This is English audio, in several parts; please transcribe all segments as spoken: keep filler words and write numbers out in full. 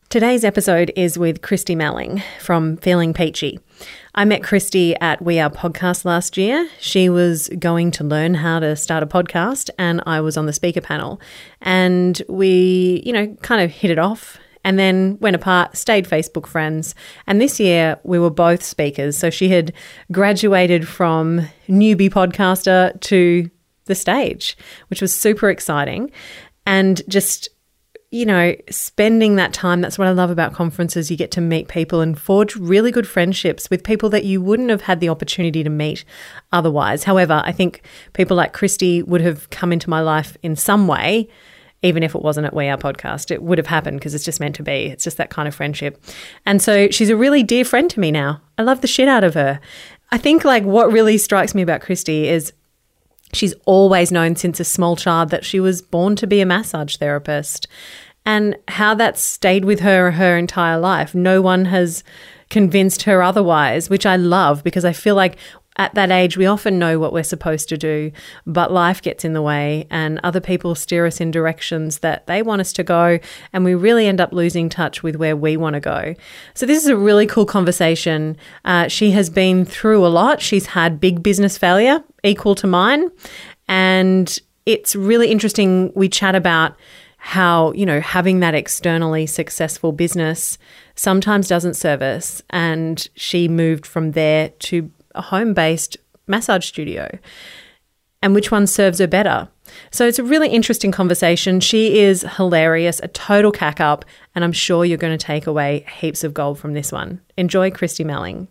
Today's episode is with Christy Melling from Feeling Peachy. I met Christy at We Are Podcast last year. She was going to learn how to start a podcast and I was on the speaker panel. And we, you know, kind of hit it off and then went apart, stayed Facebook friends. And this year we were both speakers. So she had graduated from newbie podcaster to the stage, which was super exciting. And just you know, spending that time, that's what I love about conferences. You get to meet people and forge really good friendships with people that you wouldn't have had the opportunity to meet otherwise. However, I think people like Christy would have come into my life in some way, even if it wasn't at We Are Podcast. It would have happened because it's just meant to be. It's just that kind of friendship. And so she's a really dear friend to me now. I love the shit out of her. I think like what really strikes me about Christy is she's always known since a small child that she was born to be a massage therapist, and how that's stayed with her her entire life. No one has convinced her otherwise, which I love because I feel like at that age we often know what we're supposed to do, but life gets in the way and other people steer us in directions that they want us to go, and we really end up losing touch with where we want to go. So this is a really cool conversation. Uh, she has been through a lot. She's had big business failure equal to mine, and it's really interesting. We chat about how, you know, having that externally successful business sometimes doesn't serve us, and she moved from there to a home-based massage studio, and which one serves her better. So it's a really interesting conversation. She is hilarious, a total cack-up, and I'm sure you're going to take away heaps of gold from this one. Enjoy Christy Melling.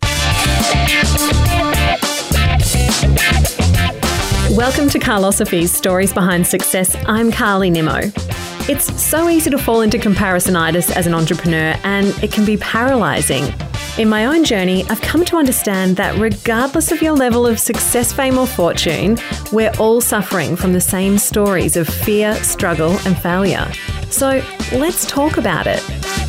Welcome to Carlosophy's Stories Behind Success. I'm Carly Nimmo. It's so easy to fall into comparisonitis as an entrepreneur, and it can be paralysing. In my own journey, I've come to understand that regardless of your level of success, fame or fortune, we're all suffering from the same stories of fear, struggle and failure. So let's talk about it.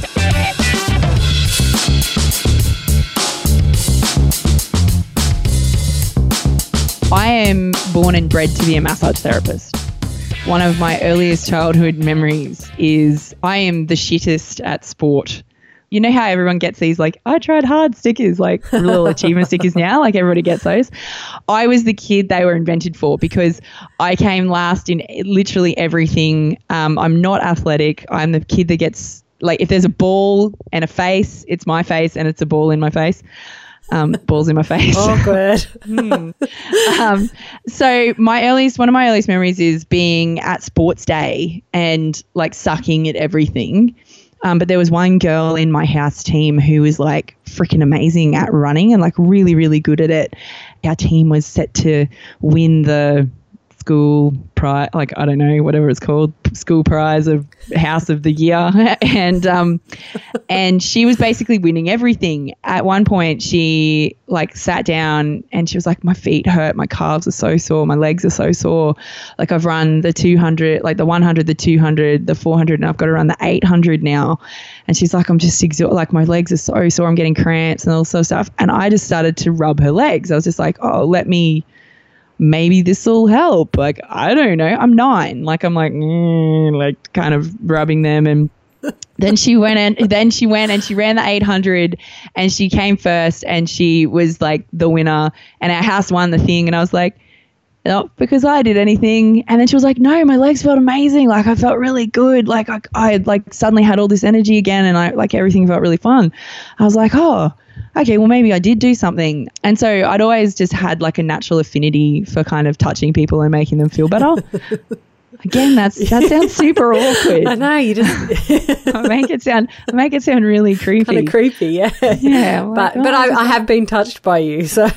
I am born and bred to be a massage therapist. One of my earliest childhood memories is I am the shittest at sport. You know how everyone gets these like, I tried hard stickers, like little achievement stickers now, like everybody gets those. I was the kid they were invented for because I came last in literally everything. Um, I'm not athletic. I'm the kid that gets, like, if there's a ball and a face, it's my face and it's a ball in my face. Um, balls in my face. Oh, good. mm. um, so my earliest, one of my earliest memories is being at sports day and like sucking at everything. Um, but there was one girl in my house team who was like freaking amazing at running and like really, really good at it. Our team was set to win the school prize, like, I don't know, whatever it's called, school prize of house of the year. and, um, and she was basically winning everything. At one point she like sat down and she was like, my feet hurt. My calves are so sore. My legs are so sore. Like I've run the two hundred, like the one hundred, the two hundred, the four hundred, and I've got to run the eight hundred now. And she's like, I'm just exhausted. Like my legs are so sore. I'm getting cramps and all sort of stuff. And I just started to rub her legs. I was just like, oh, let me, maybe this will help. Like, I don't know. I'm nine. Like, I'm like, mm, like kind of rubbing them. And then she went and then she went and she ran the eight hundred and she came first and she was like the winner and our house won the thing. And I was like, not because I did anything. And then she was like, no, my legs felt amazing. Like I felt really good. Like I, I had like suddenly had all this energy again and I like everything felt really fun. I was like, oh, okay, well, maybe I did do something. And so I'd always just had like a natural affinity for kind of touching people and making them feel better. Again, that's that sounds super awkward. I know, you just I make it sound I make it sound really creepy. Kind of creepy, yeah. Yeah. But but I, I have been touched by you, so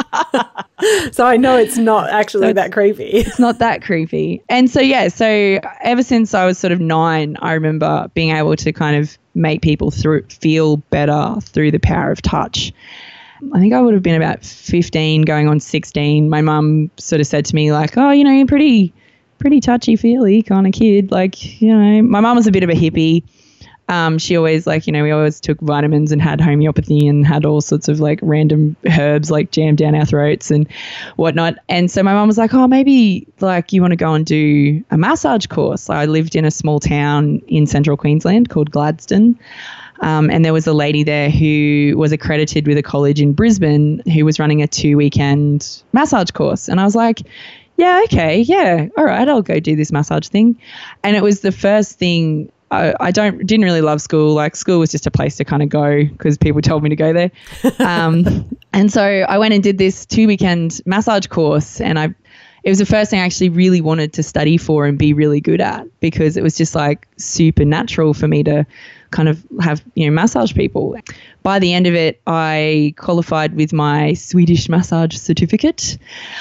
so I know it's not actually so it's, that creepy. It's not that creepy. And so yeah, so ever since I was sort of nine, I remember being able to kind of make people through feel better through the power of touch. I think I would have been about fifteen going on sixteen. My mum sort of said to me like, oh, you know, you're pretty pretty touchy-feely kind of kid. Like, you know, my mum was a bit of a hippie. Um, she always like, you know, we always took vitamins and had homeopathy and had all sorts of like random herbs like jammed down our throats and whatnot. And so my mum was like, oh, maybe like you want to go and do a massage course. So I lived in a small town in central Queensland called Gladstone. Um, and there was a lady there who was accredited with a college in Brisbane who was running a two weekend massage course. And I was like, yeah, okay, yeah, all right, I'll go do this massage thing. And it was the first thing. I, I don't didn't really love school. Like school was just a place to kind of go because people told me to go there. Um, and so I went and did this two weekend massage course, and I it was the first thing I actually really wanted to study for and be really good at, because it was just like super natural for me to kind of have, you know, massage people. By the end of it, I qualified with my Swedish massage certificate.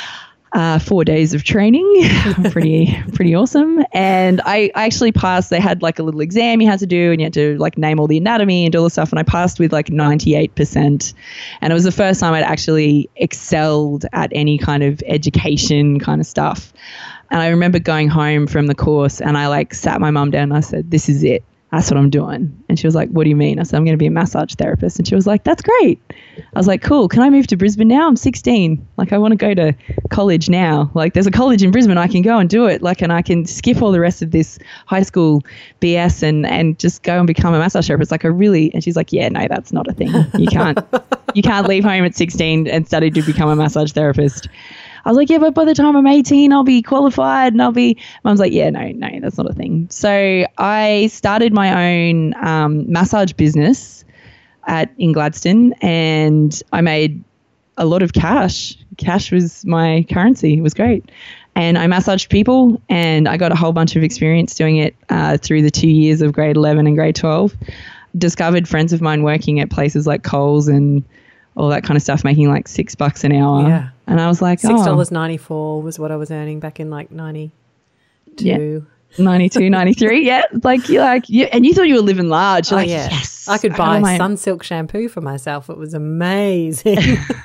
Uh, four days of training, pretty pretty awesome. And I, I actually passed. They had like a little exam you had to do, and you had to like name all the anatomy and do all the stuff. And I passed with like ninety-eight percent. And it was the first time I'd actually excelled at any kind of education kind of stuff. And I remember going home from the course, and I like sat my mum down and I said, "This is it. That's what I'm doing." And she was like, "What do you mean?" I said, "I'm going to be a massage therapist." And she was like, "That's great." I was like, "Cool. Can I move to Brisbane now? I'm sixteen. Like, I want to go to college now. Like, there's a college in Brisbane. I can go and do it. Like, and I can skip all the rest of this high school B S and, and just go and become a massage therapist. Like, I really," and she's like, "Yeah, no, that's not a thing. You can't, you can't leave home at sixteen and study to become a massage therapist." I was like, "Yeah, but by the time I'm eighteen, I'll be qualified and I'll be," Mum's like, "Yeah, no, no, that's not a thing." So I started my own um, massage business at in Gladstone, and I made a lot of cash. Cash was my currency. It was great. And I massaged people, and I got a whole bunch of experience doing it uh, through the two years of grade eleven and grade twelve. Discovered friends of mine working at places like Coles and all that kind of stuff, making like six bucks an hour. Yeah. And I was like, six dollars oh. ninety-four was what I was earning back in like ninety-two. Yeah. ninety-two, ninety-three. Yeah. Like, you're like, you, and you thought you were living large. You're Oh, like, yeah. yes. I could I buy got my- Sunsilk shampoo for myself. It was amazing.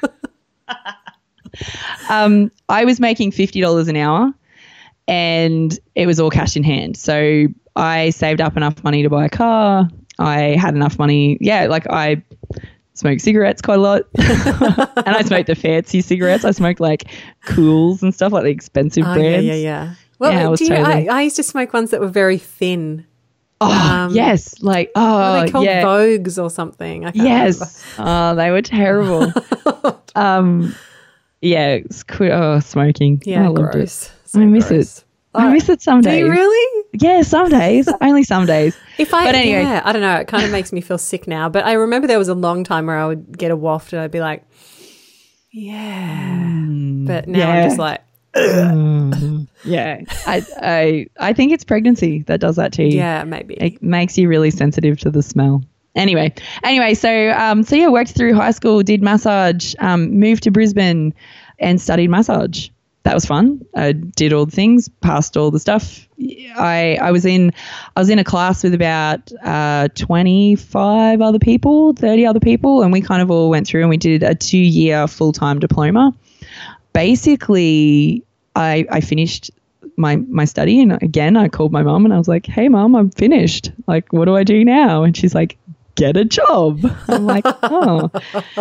um, I was making fifty dollars an hour, and it was all cash in hand. So I saved up enough money to buy a car. I had enough money. Yeah. Like, I smoked cigarettes quite a lot. And I smoked the fancy cigarettes. I smoked like Cools and stuff, like the expensive Oh, brands. yeah, yeah, yeah. Well, Yeah, I was do you, totally- I, I used to smoke ones that were very thin. Oh, Um, yes. Like, What oh, are they called? yeah. Vogues or something? I can't Yes. Oh, they were terrible. um, yeah, it's cool. Oh, smoking. remember. Yeah, I loved gross. it. So I miss gross. it. I miss it some Do days. you really? Yeah, some days. Only some days. If I, But anyway. yeah, I don't know. It kind of makes me feel sick now. But I remember there was a long time where I would get a waft and I'd be like, yeah. But now yeah. I'm just like, Mm, yeah. I, I, I think it's pregnancy that does that to you. yeah, maybe. It makes you really sensitive to the smell. Anyway, anyway, so um, so yeah, worked through high school, did massage, um, moved to Brisbane, and studied massage. That was fun. I did all the things, passed all the stuff. I I was in I was in a class with about uh, twenty-five other people, thirty other people, and we kind of all went through and we did a two-year full-time diploma. Basically, I I finished my my study, and again I called my mum and I was like, "Hey mum, I'm finished. Like, what do I do now?" And she's like, "Get a job." I'm like, "Oh."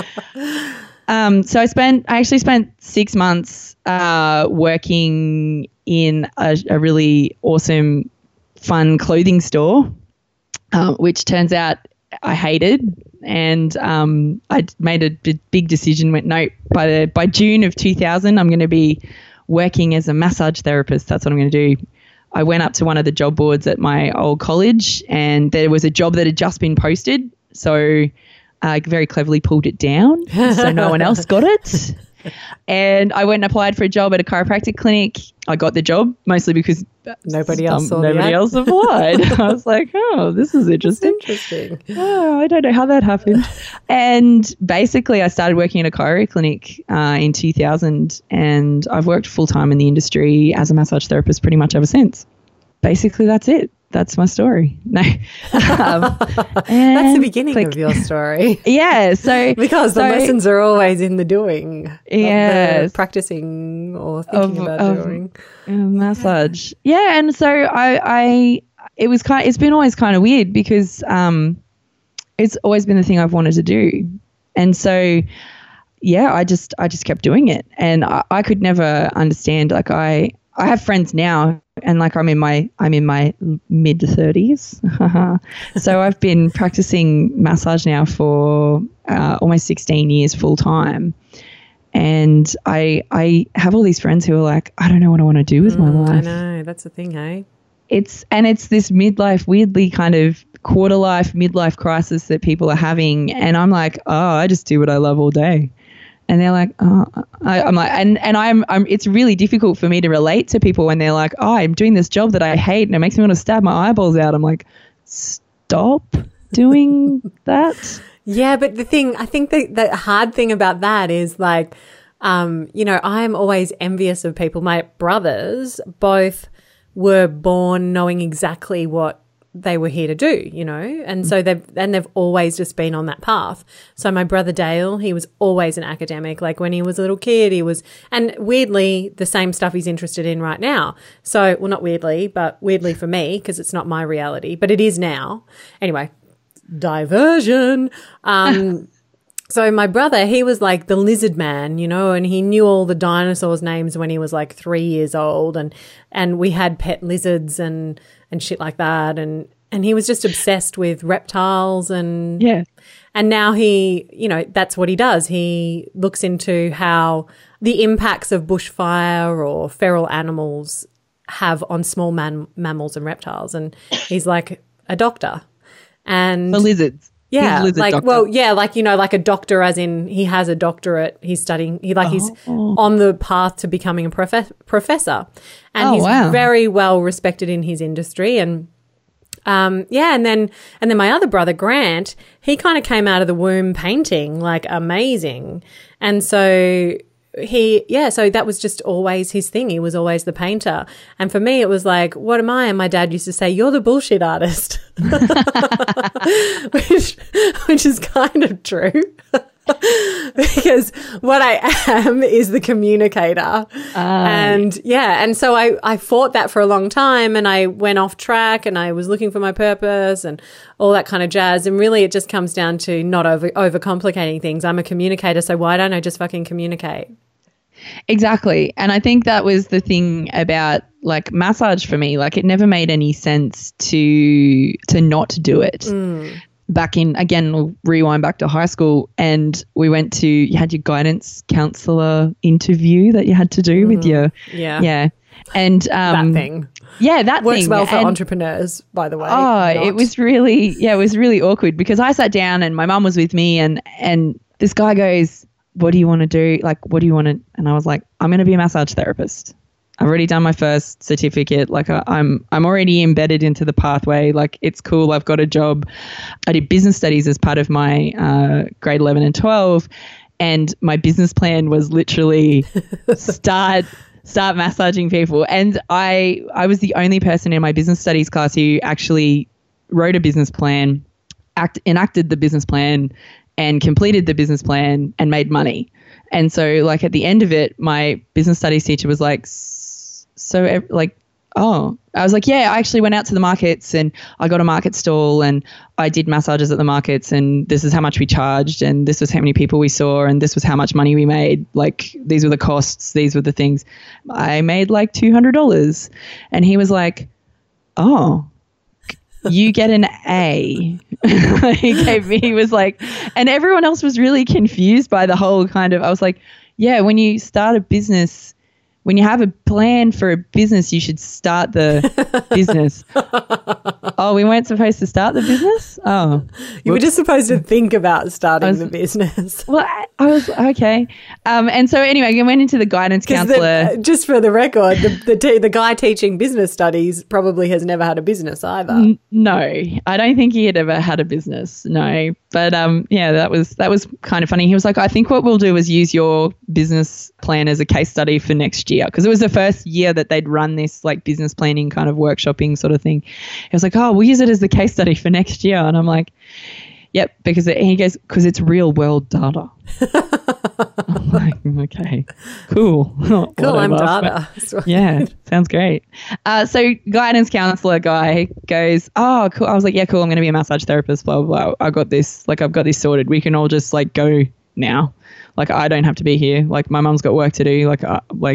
Um, so I spent I actually spent six months uh, working in a, a really awesome, fun clothing store, uh, which turns out I hated. And um, I made a d- big decision. Went no. By the by June of two thousand, I'm going to be working as a massage therapist. That's what I'm going to do. I went up to one of the job boards at my old college, and there was a job that had just been posted. So I very cleverly pulled it down so no one else got it. And I went and applied for a job at a chiropractic clinic. I got the job mostly because Nobody else um, saw the nobody ad. else applied. I was like, oh, this is interesting. Interesting. Oh, I don't know how that happened. And basically, I started working at a chiro clinic uh, in two thousand, and I've worked full time in the industry as a massage therapist pretty much ever since. Basically, that's it. That's my story. No, um, That's the and beginning click. of your story. Yeah. So Because the so- lessons are always in the doing, not Yes. the practicing or thinking Of- about of- doing. Uh, massage. Yeah, and so I, I, it was kind. It's been always kind of weird because um, it's always been the thing I've wanted to do, and so yeah, I just, I just kept doing it, and I, I could never understand. Like I, I have friends now and like I'm in my I'm in my mid thirties. So I've been practicing massage now for uh, almost sixteen years full time. And I I have all these friends who are like, I don't know what I want to do with mm, my life. I know, that's the thing, hey? It's and it's this midlife, weirdly kind of quarter life, midlife crisis that people are having. And I'm like, oh, I just do what I love all day. And they're like, oh, I, I'm like, and, and I'm, I'm, it's really difficult for me to relate to people when they're like, oh, I'm doing this job that I hate and it makes me want to stab my eyeballs out. I'm like, stop doing that. Yeah, but the thing, I think the, the hard thing about that is like, um, you know, I'm always envious of people. My brothers both were born knowing exactly what they were here to do, you know, and so they've and they've always just been on that path. So my brother Dale, he was always an academic. Like when he was a little kid, he was, and weirdly, the same stuff he's interested in right now. So, well, not weirdly, but weirdly for me because it's not my reality, but it is now. Anyway, diversion. Um, so my brother, he was like the lizard man, you know, and he knew all the dinosaurs' names when he was like three years old, and and we had pet lizards and and shit like that, and and he was just obsessed with reptiles, and yeah, and now he, you know, that's what he does. He looks into how the impacts of bushfire or feral animals have on small man- mammals and reptiles, and he's like a doctor. And for lizards. Yeah, like, doctor. well, yeah, like, you know, like a doctor as in he has a doctorate, he's studying, he like oh. he's on the path to becoming a prof- professor. And oh, he's wow. very well respected in his industry. And um, yeah, and then and then my other brother, Grant, he kind of came out of the womb painting, like amazing. And so he, yeah, so that was just always his thing. He was always the painter. And for me, it was like, what am I? And my dad used to say, you're the bullshit artist, which, which is kind of true. Because what I am is the communicator. Uh, and yeah, and so I, I fought that for a long time, and I went off track and I was looking for my purpose and all that kind of jazz. And really it just comes down to not over overcomplicating things. I'm a communicator, so why don't I just fucking communicate? Exactly. And I think that was the thing about like massage for me. Like it never made any sense to to not do it. Mm. Back in, again, we'll rewind back to high school, and we went to, you had your guidance counselor interview that you had to do mm. with your, yeah. Yeah. And um, that thing. Yeah, that Works thing. well for and, entrepreneurs, by the way. Oh, not. It was really, yeah, it was really awkward because I sat down and my mum was with me, and and this guy goes, what do you want to do? Like, what do you want to, and I was like, I'm going to be a massage therapist. I've already done my first certificate. Like I, I'm, I'm already embedded into the pathway. Like it's cool. I've got a job. I did business studies as part of my uh, grade eleven and twelve, and my business plan was literally start, start massaging people. And I, I was the only person in my business studies class who actually wrote a business plan, act, enacted the business plan, and completed the business plan and made money. And so like at the end of it, my business studies teacher was like, so like, oh, I was like, yeah, I actually went out to the markets and I got a market stall and I did massages at the markets, and this is how much we charged, and this was how many people we saw, and this was how much money we made. Like these were the costs. These were the things. I made like two hundred dollars. And he was like, oh, you get an A. he gave me, he was like, and everyone else was really confused by the whole kind of, I was like, yeah, when you start a business, when you have a plan for a business, you should start the business. Oh, we weren't supposed to start the business? Oh. You were just supposed to think about starting was, the business. Well, I, I was, okay. Um, and so anyway, I went into the guidance counselor. The, just for the record, the the, t- the guy teaching business studies probably has never had a business either. N- no, I don't think he had ever had a business. No. But um, yeah, that was that was kind of funny. He was like, I think what we'll do is use your business plan as a case study for next year, because it was the first year that they'd run this like business planning kind of workshopping sort of thing. He was like, oh, we'll use it as the case study for next year. And I'm like, yep, because it, he goes, because it's real world data. I'm like, okay, cool. Cool, I'm data. Yeah, sounds great. Uh, so guidance counselor guy goes, oh, cool. I was like, yeah, cool. I'm going to be a massage therapist, blah, blah, blah. I got this, like, I've got this sorted. We can all just like go now. Like, I don't have to be here. Like, my mum's got work to do. Like, uh, like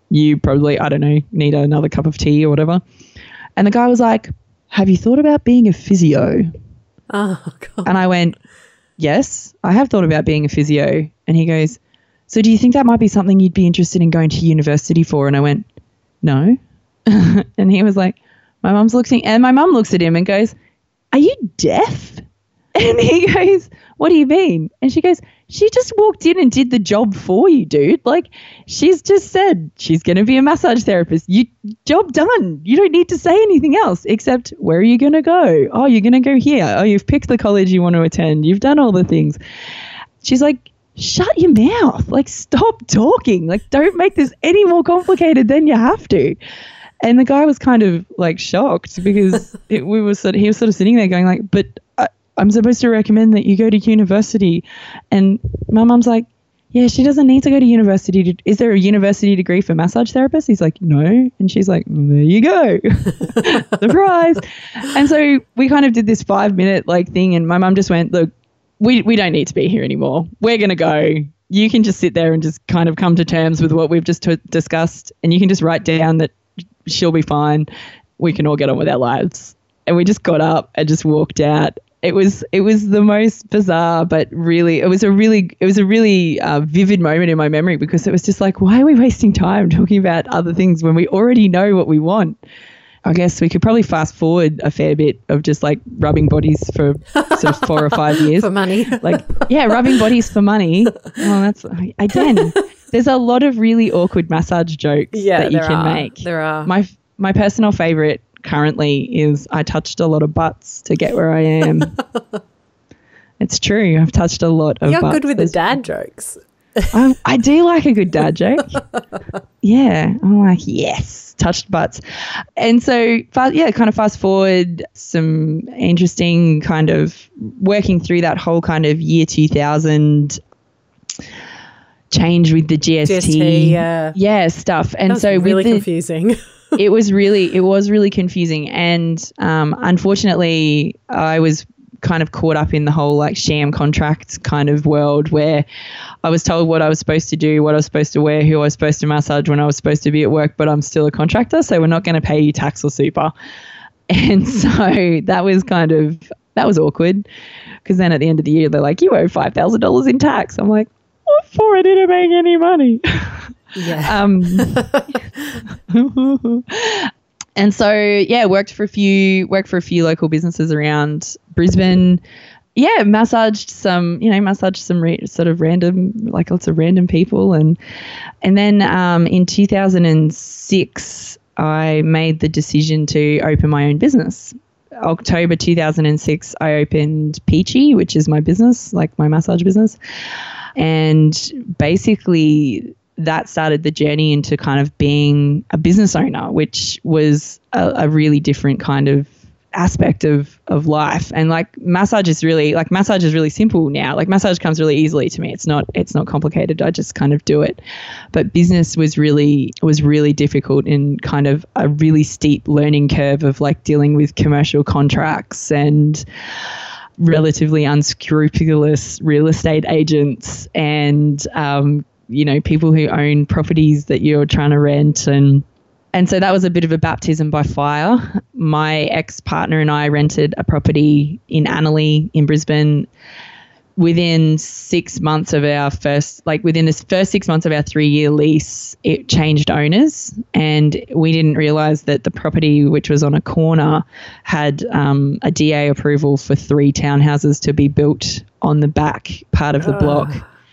you probably, I don't know, need another cup of tea or whatever. And the guy was like, have you thought about being a physio? Oh, God. And I went, yes, I have thought about being a physio. And he goes, so do you think that might be something you'd be interested in going to university for? And I went, no. And he was like, my mum's looking, and my mum looks at him and goes, are you deaf? And he goes, what do you mean? And she goes, she just walked in and did the job for you, dude. Like, she's just said she's going to be a massage therapist. You job done. You don't need to say anything else except, where are you going to go? Oh, you're going to go here. Oh, you've picked the college you want to attend. You've done all the things. She's like, shut your mouth. Like, stop talking. Like, don't make this any more complicated than you have to. And the guy was kind of like shocked because it, we were sort of, he was sort of sitting there going like, but I, I'm supposed to recommend that you go to university. And my mum's like, yeah, she doesn't need to go to university. To, is there a university degree for massage therapists? He's like, no. And she's like, well, there you go. Surprise. And so we kind of did this five minute like thing. And my mum just went, look, we, we don't need to be here anymore. We're going to go. You can just sit there and just kind of come to terms with what we've just t- discussed. And you can just write down that she'll be fine. We can all get on with our lives. And we just got up and just walked out. It was it was the most bizarre, but really, it was a really it was a really uh, vivid moment in my memory because it was just like, why are we wasting time talking about other things when we already know what we want? I guess we could probably fast forward a fair bit of just like rubbing bodies for sort of four or five years. For money. Like, yeah, rubbing bodies for money. Well, that's, again, there's a lot of really awkward massage jokes yeah, that you can are. make. There are. My, my personal favorite currently is I touched a lot of butts to get where I am. It's true. I've touched a lot of You're butts. good with There's, the dad jokes. I, I do like a good dad joke. Yeah. I'm like, yes, touched butts. And so, yeah, kind of fast forward some interesting kind of working through that whole kind of year two thousand change with the G S T. G S T, yeah. Yeah, stuff. And that was so really with the, confusing. it was really, it was really confusing. And um, unfortunately, I was kind of caught up in the whole like sham contracts kind of world where I was told what I was supposed to do, what I was supposed to wear, who I was supposed to massage when I was supposed to be at work, but I'm still a contractor, so we're not going to pay you tax or super. And so that was kind of, that was awkward because then at the end of the year, they're like, you owe five thousand dollars in tax. I'm like, what for? I didn't make any money. Yeah. um, and so, yeah, worked for a few, worked for a few local businesses around Brisbane. Yeah, massaged some, you know, massaged some re- sort of random, like lots of random people. And and then um, in two thousand six, I made the decision to open my own business. October two thousand six, I opened Peachy, which is my business, like my massage business. And basically that started the journey into kind of being a business owner, which was a, a really different kind of aspect of of life. And like massage is really like massage is really simple now. Like massage comes really easily to me. It's not it's not complicated. I just kind of do it. But business was really was really difficult and kind of a really steep learning curve of like dealing with commercial contracts and relatively unscrupulous real estate agents and um, you know, people who own properties that you're trying to rent. And And so that was a bit of a baptism by fire. My ex-partner and I rented a property in Annerley in Brisbane. Within six months of our first, like within the first six months of our three-year lease, it changed owners, and we didn't realise that the property, which was on a corner, had um, a D A approval for three townhouses to be built on the back part of the Ugh. block.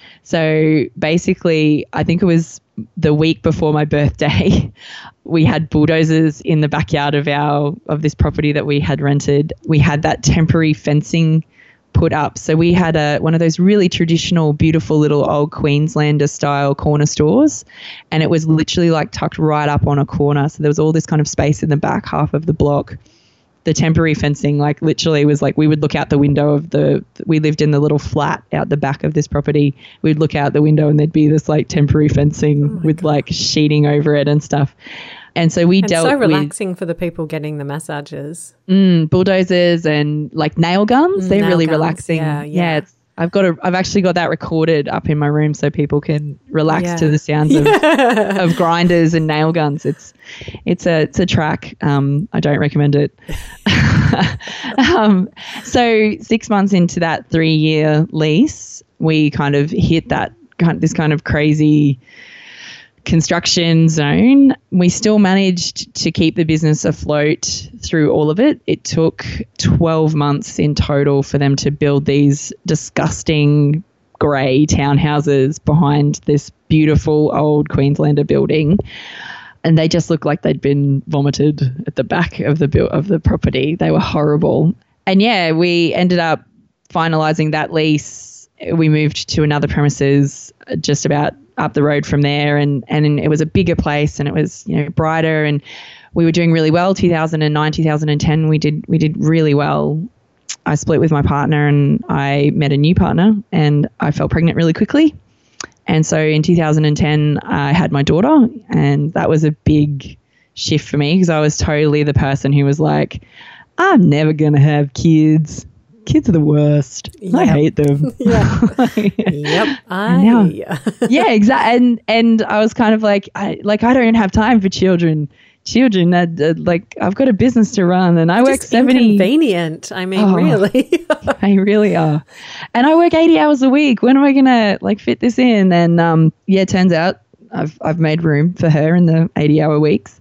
So basically, I think it was the week before my birthday, we had bulldozers in the backyard of our of this property that we had rented. We had that temporary fencing put up. So we had a one of those really traditional, beautiful little old Queenslander style corner stores, and it was literally like tucked right up on a corner. So there was all this kind of space in the back half of the block. The temporary fencing, like literally was like we would look out the window of the, we lived in the little flat out the back of this property. We'd look out the window and there'd be this like temporary fencing oh with God. like sheeting over it and stuff. And so we and dealt so relaxing with, for the people getting the massages. Mm, bulldozers and like nail guns. Mm, They're nail really guns, relaxing. Yeah, yeah. yeah it's, I've got a, I've actually got that recorded up in my room so people can relax Yeah. to the sounds of, Yeah. of grinders and nail guns. It's, it's a, it's a track. Um, I don't recommend it. um, so six months into that three year lease, we kind of hit that kind, this kind of crazy construction zone. We still managed to keep the business afloat through all of it. It took twelve months in total for them to build these disgusting grey townhouses behind this beautiful old Queenslander building. And they just looked like they'd been vomited at the back of the bu- of the property. They were horrible. And yeah, we ended up finalising that lease. We moved to another premises just about up the road from there, and and it was a bigger place, and it was, you know, brighter, and we were doing really well. two thousand nine, two thousand ten, we did we did really well. I split with my partner, and I met a new partner, and I fell pregnant really quickly. And so in two thousand ten, I had my daughter, and that was a big shift for me because I was totally the person who was like, I'm never gonna have kids. Kids are the worst. Yep. I hate them. Yeah. Yep. I now, yeah, exactly. And and I was kind of like, I like I don't have time for children. Children, uh, uh, like I've got a business to run, and I Just work seventy. Inconvenient. I mean, oh, really. They really are. And I work eighty hours a week. When am I gonna like fit this in? And um, yeah, it turns out I've I've made room for her in the eighty hour weeks.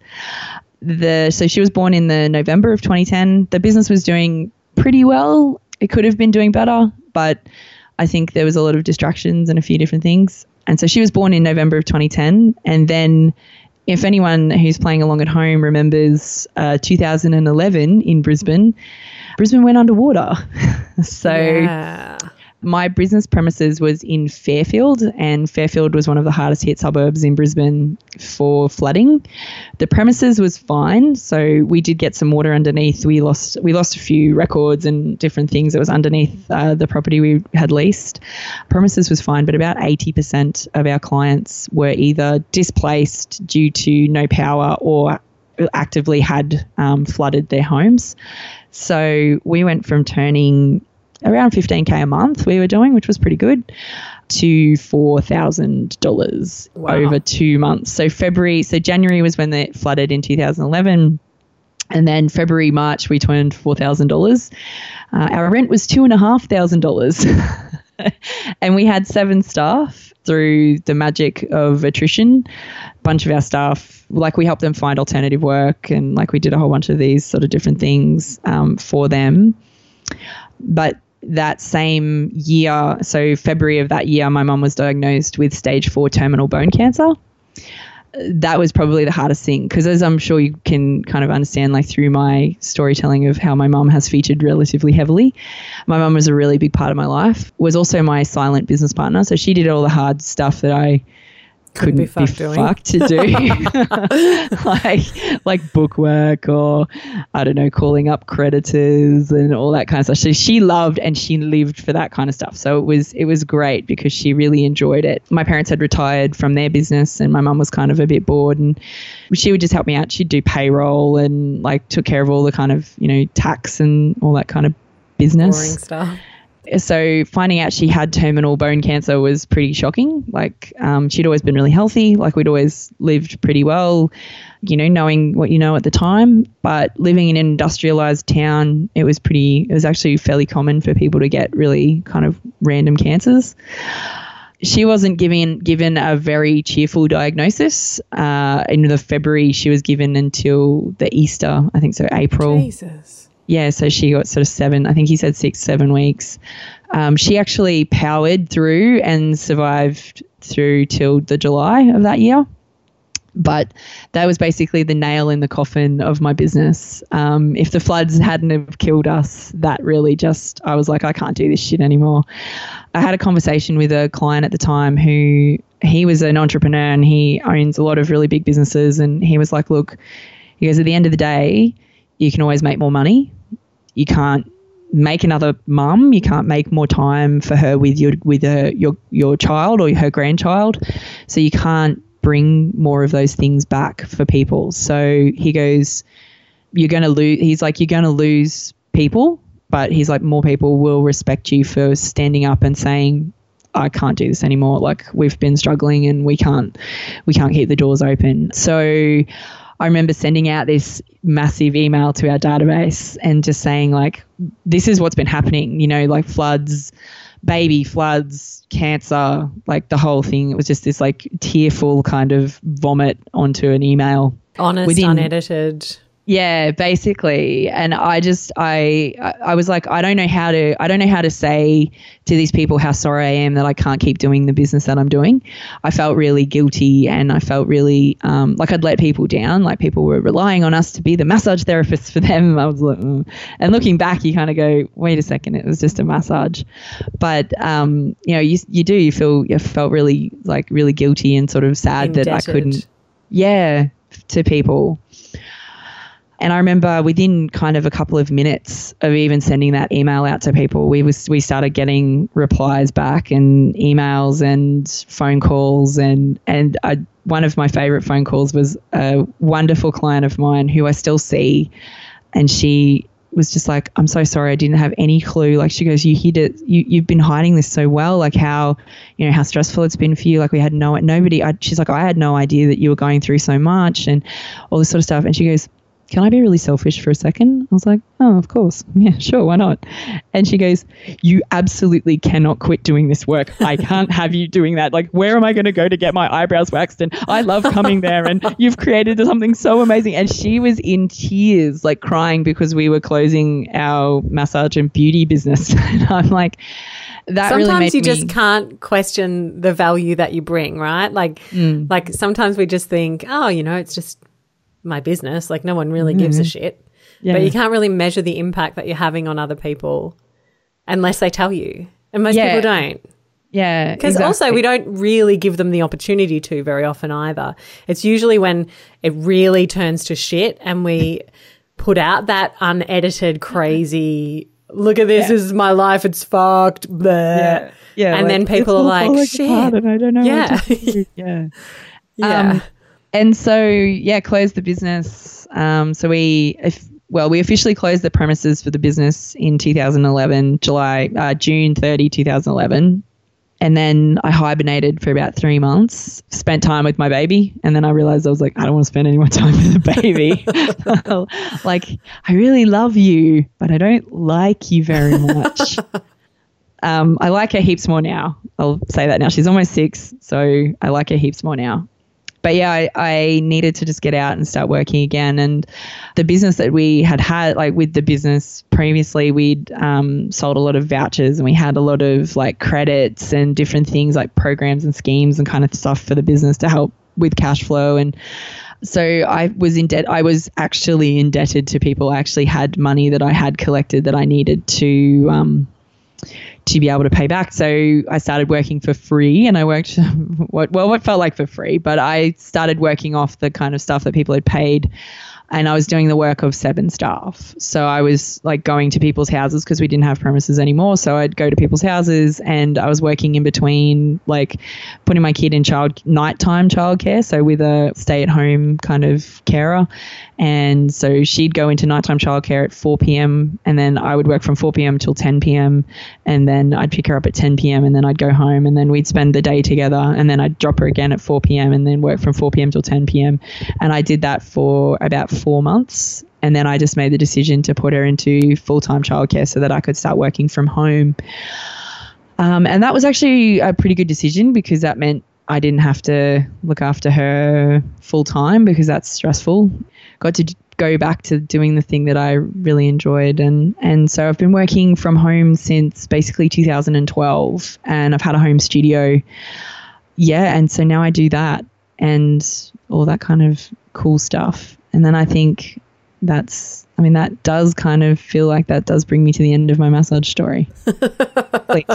The so she was born in the November of twenty ten. The business was doing pretty well. It could have been doing better, but I think there was a lot of distractions and a few different things. And so she was born in November of twenty ten. And then if anyone who's playing along at home remembers uh, two thousand eleven in Brisbane, Brisbane went underwater. So yeah. my business premises was in Fairfield, and Fairfield was one of the hardest hit suburbs in Brisbane for flooding. The premises was fine, so we did get some water underneath. We lost we lost a few records and different things that was underneath uh, the property we had leased. Premises was fine, but about eighty percent of our clients were either displaced due to no power or actively had um, flooded their homes. So we went from turning around fifteen K a month we were doing, which was pretty good, to four thousand dollars wow. over two months. So February, so January was when they flooded in two thousand eleven. And then February, March, we turned four thousand dollars. Uh, our rent was two thousand five hundred dollars. And we had seven staff through the magic of attrition. A bunch of our staff, like we helped them find alternative work, and like we did a whole bunch of these sort of different things um, for them. But that same year, so February of that year, my mum was diagnosed with stage four terminal bone cancer. That was probably the hardest thing because, as I'm sure you can kind of understand, like through my storytelling of how my mum has featured relatively heavily, my mum was a really big part of my life, was also my silent business partner. So she did all the hard stuff that I couldn't be fucked, be fucked to do, like like bookwork or I don't know, calling up creditors and all that kind of stuff. So she loved and she lived for that kind of stuff. So it was it was great because she really enjoyed it. My parents had retired from their business, and my mum was kind of a bit bored, and she would just help me out. She'd do payroll and like took care of all the kind of, you know, tax and all that kind of business. Boring stuff. So finding out she had terminal bone cancer was pretty shocking. Like um, she'd always been really healthy. Like we'd always lived pretty well, you know, knowing what you know at the time. But living in an industrialized town, it was pretty, it was actually fairly common for people to get really kind of random cancers. She wasn't given given a very cheerful diagnosis. Uh, in the February, she was given until the Easter, I think so, April. Jesus. Yeah, so she got sort of seven, I think he said six, seven weeks. Um, she actually powered through and survived through till the July of that year. But that was basically the nail in the coffin of my business. Um, if the floods hadn't have killed us, that really just, I was like, I can't do this shit anymore. I had a conversation with a client at the time who, he was an entrepreneur and he owns a lot of really big businesses. And he was like, look, he goes, at the end of the day, you can always make more money. You can't make another mum. You can't make more time for her with your with her, your your child or her grandchild. So you can't bring more of those things back for people. So he goes, you're going to lose. He's like, you're going to lose people but he's like, more people will respect you for standing up and saying, I can't do this anymore. Like, we've been struggling and we can't, we can't keep the doors open. So I remember sending out this massive email to our database and just saying, like, this is what's been happening, you know, like floods, baby floods, cancer, like the whole thing. It was just this like tearful kind of vomit onto an email. Honest, within, unedited. Yeah, basically. And I just, I, I was like, I don't know how to, I don't know how to say to these people how sorry I am that I can't keep doing the business that I'm doing. I felt really guilty, and I felt really um, like I'd let people down. Like, people were relying on us to be the massage therapists for them. I was like, mm. And looking back, you kind of go, wait a second, it was just a massage. But um, you know, you you do, you feel, you felt really like really guilty and sort of sad Indebted. that I couldn't, yeah, to people. And I remember within kind of a couple of minutes of even sending that email out to people, we was we started getting replies back and emails and phone calls. And, and I, one of my favorite phone calls was a wonderful client of mine who I still see. And she was just like, I'm so sorry, I didn't have any clue. Like, she goes, you hid it. You, you've been hiding this so well, like how, you know, how stressful it's been for you. Like, we had no, nobody, I, she's like, I had no idea that you were going through so much and all this sort of stuff. And she goes, can I be really selfish for a second? I was like, oh, of course. Yeah, sure. Why not? And she goes, you absolutely cannot quit doing this work. I can't have you doing that. Like, where am I going to go to get my eyebrows waxed? And I love coming there, and you've created something so amazing. And she was in tears, like crying because we were closing our massage and beauty business. And I'm like, that sometimes really made you me... just can't question the value that you bring, right? Like, mm. like sometimes we just think, oh, you know, it's just my business, like no one really gives mm. a shit. Yeah. But you can't really measure the impact that you're having on other people unless they tell you, and most yeah. people don't. Yeah, because exactly. also we don't really give them the opportunity to very often either. It's usually when it really turns to shit and we put out that unedited crazy, look at this, yeah. this is my life, it's fucked, blah. Yeah, yeah, and like, then people are like, shit, and I don't know yeah. what to do. yeah, yeah. Um, And so, yeah, closed the business. Um, so we, if, well, we officially closed the premises for the business in two thousand eleven, July, uh, June thirtieth, two thousand eleven. And then I hibernated for about three months, spent time with my baby. And then I realized I was like, I don't want to spend any more time with the baby. Like, I really love you, but I don't like you very much. um, I like her heaps more now. I'll say that now. She's almost six, so I like her heaps more now. But yeah, I, I needed to just get out and start working again. And the business that we had had, like with the business previously, we'd um, sold a lot of vouchers, and we had a lot of like credits and different things like programs and schemes and kind of stuff for the business to help with cash flow. And so I was in debt. I was actually indebted to people. I actually had money that I had collected that I needed to um, to be able to pay back. So I started working for free, and I worked what well what felt like for free, but I started working off the kind of stuff that people had paid, and I was doing the work of seven staff. So I was like going to people's houses because we didn't have premises anymore. So I'd go to people's houses, and I was working in between, like putting my kid in child nighttime childcare, so with a stay-at-home kind of carer. And so she'd go into nighttime childcare at four p.m. and then I would work from four p.m. till ten p.m. and then I'd pick her up at ten p.m. and then I'd go home, and then we'd spend the day together, and then I'd drop her again at four p.m. and then work from four p.m. till ten p.m. And I did that for about four months. And then I just made the decision to put her into full-time childcare so that I could start working from home. Um, and that was actually a pretty good decision, because that meant I didn't have to look after her full-time, because that's stressful. Got to go back to doing the thing that I really enjoyed. And, and so I've been working from home since basically two thousand twelve, and I've had a home studio. Yeah, and so now I do that and all that kind of cool stuff. And then I think that's, I mean, that does kind of feel like that does bring me to the end of my massage story. Like,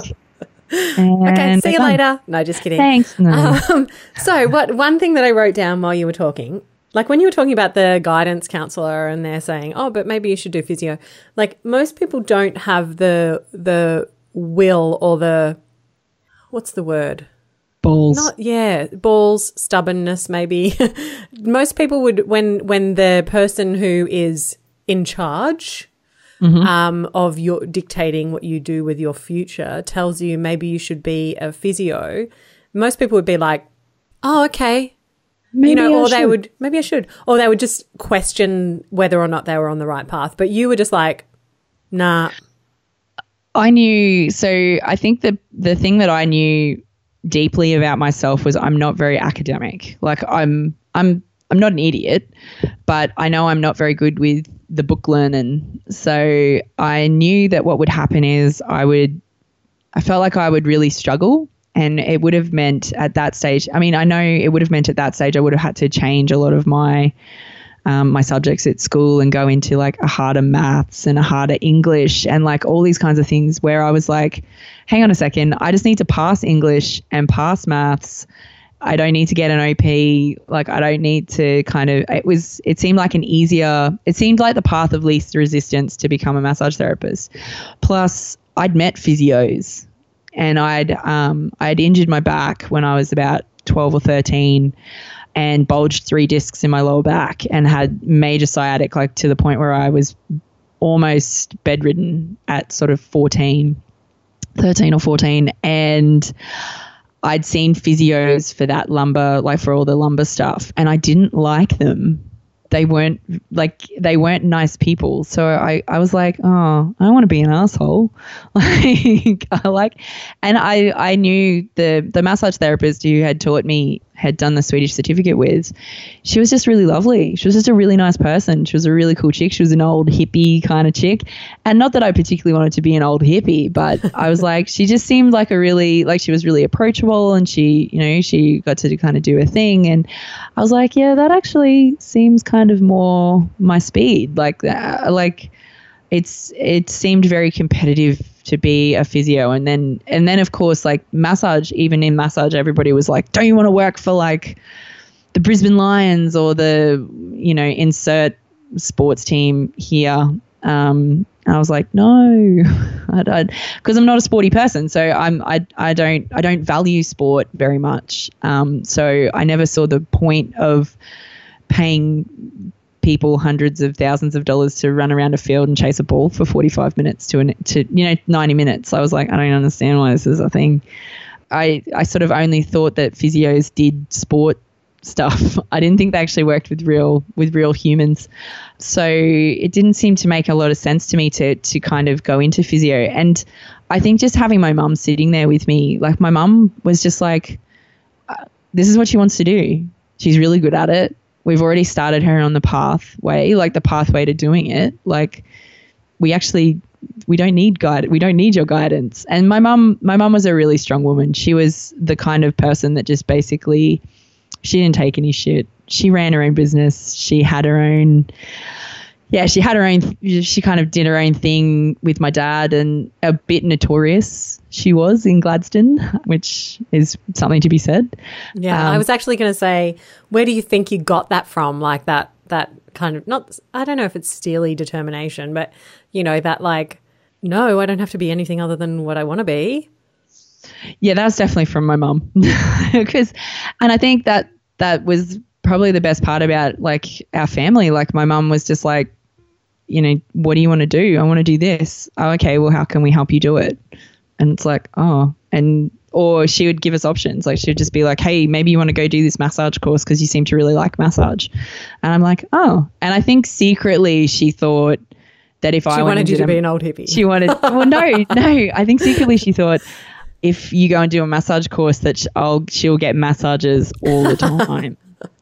okay, see you later. No, just kidding. Thanks. No. Um, so what one thing that I wrote down while you were talking, like when you were talking about the guidance counsellor and they're saying, oh, but maybe you should do physio. Like most people don't have the the will or the, what's the word? Balls. Not, yeah, balls, stubbornness maybe. Most people would, when when the person who is in charge mm-hmm. um, of your dictating what you do with your future tells you maybe you should be a physio, most people would be like, oh, okay. Maybe you know, I or should. they would, maybe I should, or they would just question whether or not they were on the right path. But you were just like, nah. I knew, so I think the the thing that I knew deeply about myself was I'm not very academic. Like I'm, I'm, I'm not an idiot, but I know I'm not very good with the book learning. So I knew that what would happen is I would, I felt like I would really struggle. And it would have meant at that stage, I mean, I know it would have meant at that stage I would have had to change a lot of my um, my subjects at school and go into like a harder maths and a harder English and like all these kinds of things where I was like, hang on a second, I just need to pass English and pass maths. I don't need to get an O P. Like I don't need to kind of, it was, it seemed like an easier, it seemed like the path of least resistance to become a massage therapist. Plus I'd met physios. And I'd um, I'd injured my back when I was about twelve or thirteen and bulged three discs in my lower back and had major sciatic, like to the point where I was almost bedridden at sort of fourteen, thirteen or fourteen. And I'd seen physios for that lumbar, like for all the lumbar stuff, and I didn't like them. They weren't like, they weren't nice people. So I, I was like, oh, I don't want to be an asshole. Like, I like, and I, I knew the, the massage therapist who had taught me, had done the Swedish certificate with, she was just really lovely. She was just a really nice person. She was a really cool chick. She was an old hippie kind of chick. And not that I particularly wanted to be an old hippie, but I was like, she just seemed like a really, like she was really approachable and she, you know, she got to kind of do her thing. And I was like, yeah, that actually seems kind of more my speed. Like, uh, like it's, it seemed very competitive to be a physio. And then, and then of course, like massage, even in massage, everybody was like, don't you want to work for like the Brisbane Lions or the, you know, insert sports team here. Um, and I was like, no, I, because I'm not a sporty person. So I'm, I, I don't, I don't value sport very much. Um, so I never saw the point of paying people hundreds of thousands of dollars to run around a field and chase a ball for forty-five minutes to, an, to you know, ninety minutes. I was like, I don't understand why this is a thing. I, I sort of only thought that physios did sport stuff. I didn't think they actually worked with real with real humans. So it didn't seem to make a lot of sense to me to to kind of go into physio. And I think just having my mum sitting there with me, like my mum was just like, uh, this is what she wants to do. She's really good at it. We've already started her on the pathway, like the pathway to doing it. Like we actually, we don't need guide. We don't need your guidance. And my mum, my mum was a really strong woman. She was the kind of person that just basically, she didn't take any shit. She ran her own business. She had her own, yeah, she had her own, she kind of did her own thing with my dad, and a bit notorious she was in Gladstone, which is something to be said. Yeah, um, I was actually going to say, where do you think you got that from? Like that, that kind of, not, I don't know if it's steely determination, but, you know, that like, no, I don't have to be anything other than what I want to be. Yeah, that was definitely from my mum. Because, and I think that that was probably the best part about like our family. Like my mum was just like, you know, what do you want to do? I want to do this. Oh, okay, well, how can we help you do it? And it's like, oh, and or she would give us options. Like she would just be like, hey, maybe you want to go do this massage course because you seem to really like massage. And I'm like, oh. And I think secretly she thought that if she I wanted you to a, be an old hippie. She wanted, well, no, no. I think secretly she thought if you go and do a massage course that I'll, she'll get massages all the time.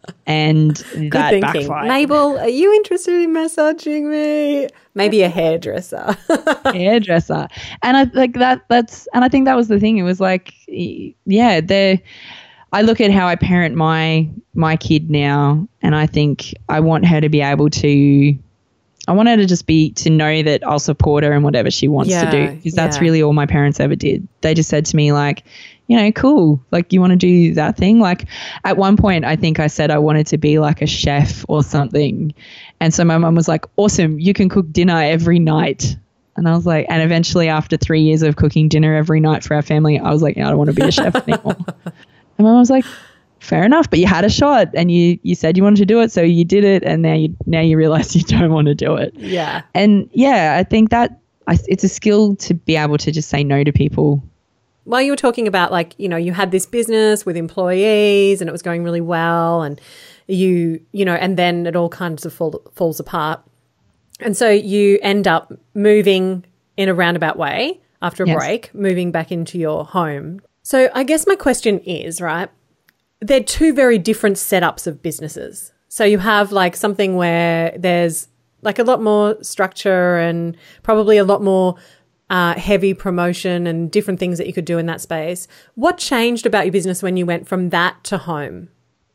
And Good that thinking. backfired. Mabel, are you interested in massaging me? Maybe a hairdresser. hairdresser. And I like that that's and I think that was the thing. It was like, yeah, the I look at how I parent my my kid now, and I think I want her to be able to I want her to just be to know that I'll support her in whatever she wants yeah, to do, because that's yeah. really all my parents ever did. They just said to me like, you know, cool, like you want to do that thing. Like at one point I think I said I wanted to be like a chef or something, and so my mum was like, awesome, you can cook dinner every night. And I was like, and eventually after three years of cooking dinner every night for our family, I was like, yeah, I don't want to be a chef anymore. And mum was like, fair enough, but you had a shot and you you said you wanted to do it, so you did it, and now you now you realize you don't want to do it. Yeah. And yeah, I think that I, it's a skill to be able to just say no to people. While you were talking about, like, you know, you had this business with employees and it was going really well, and you, you know, and then it all kinds of fall, falls apart. And so you end up moving in a roundabout way after a Yes. break, moving back into your home. So I guess my question is, right, they're two very different setups of businesses. So you have like something where there's like a lot more structure and probably a lot more uh, heavy promotion and different things that you could do in that space. What changed about your business when you went from that to home?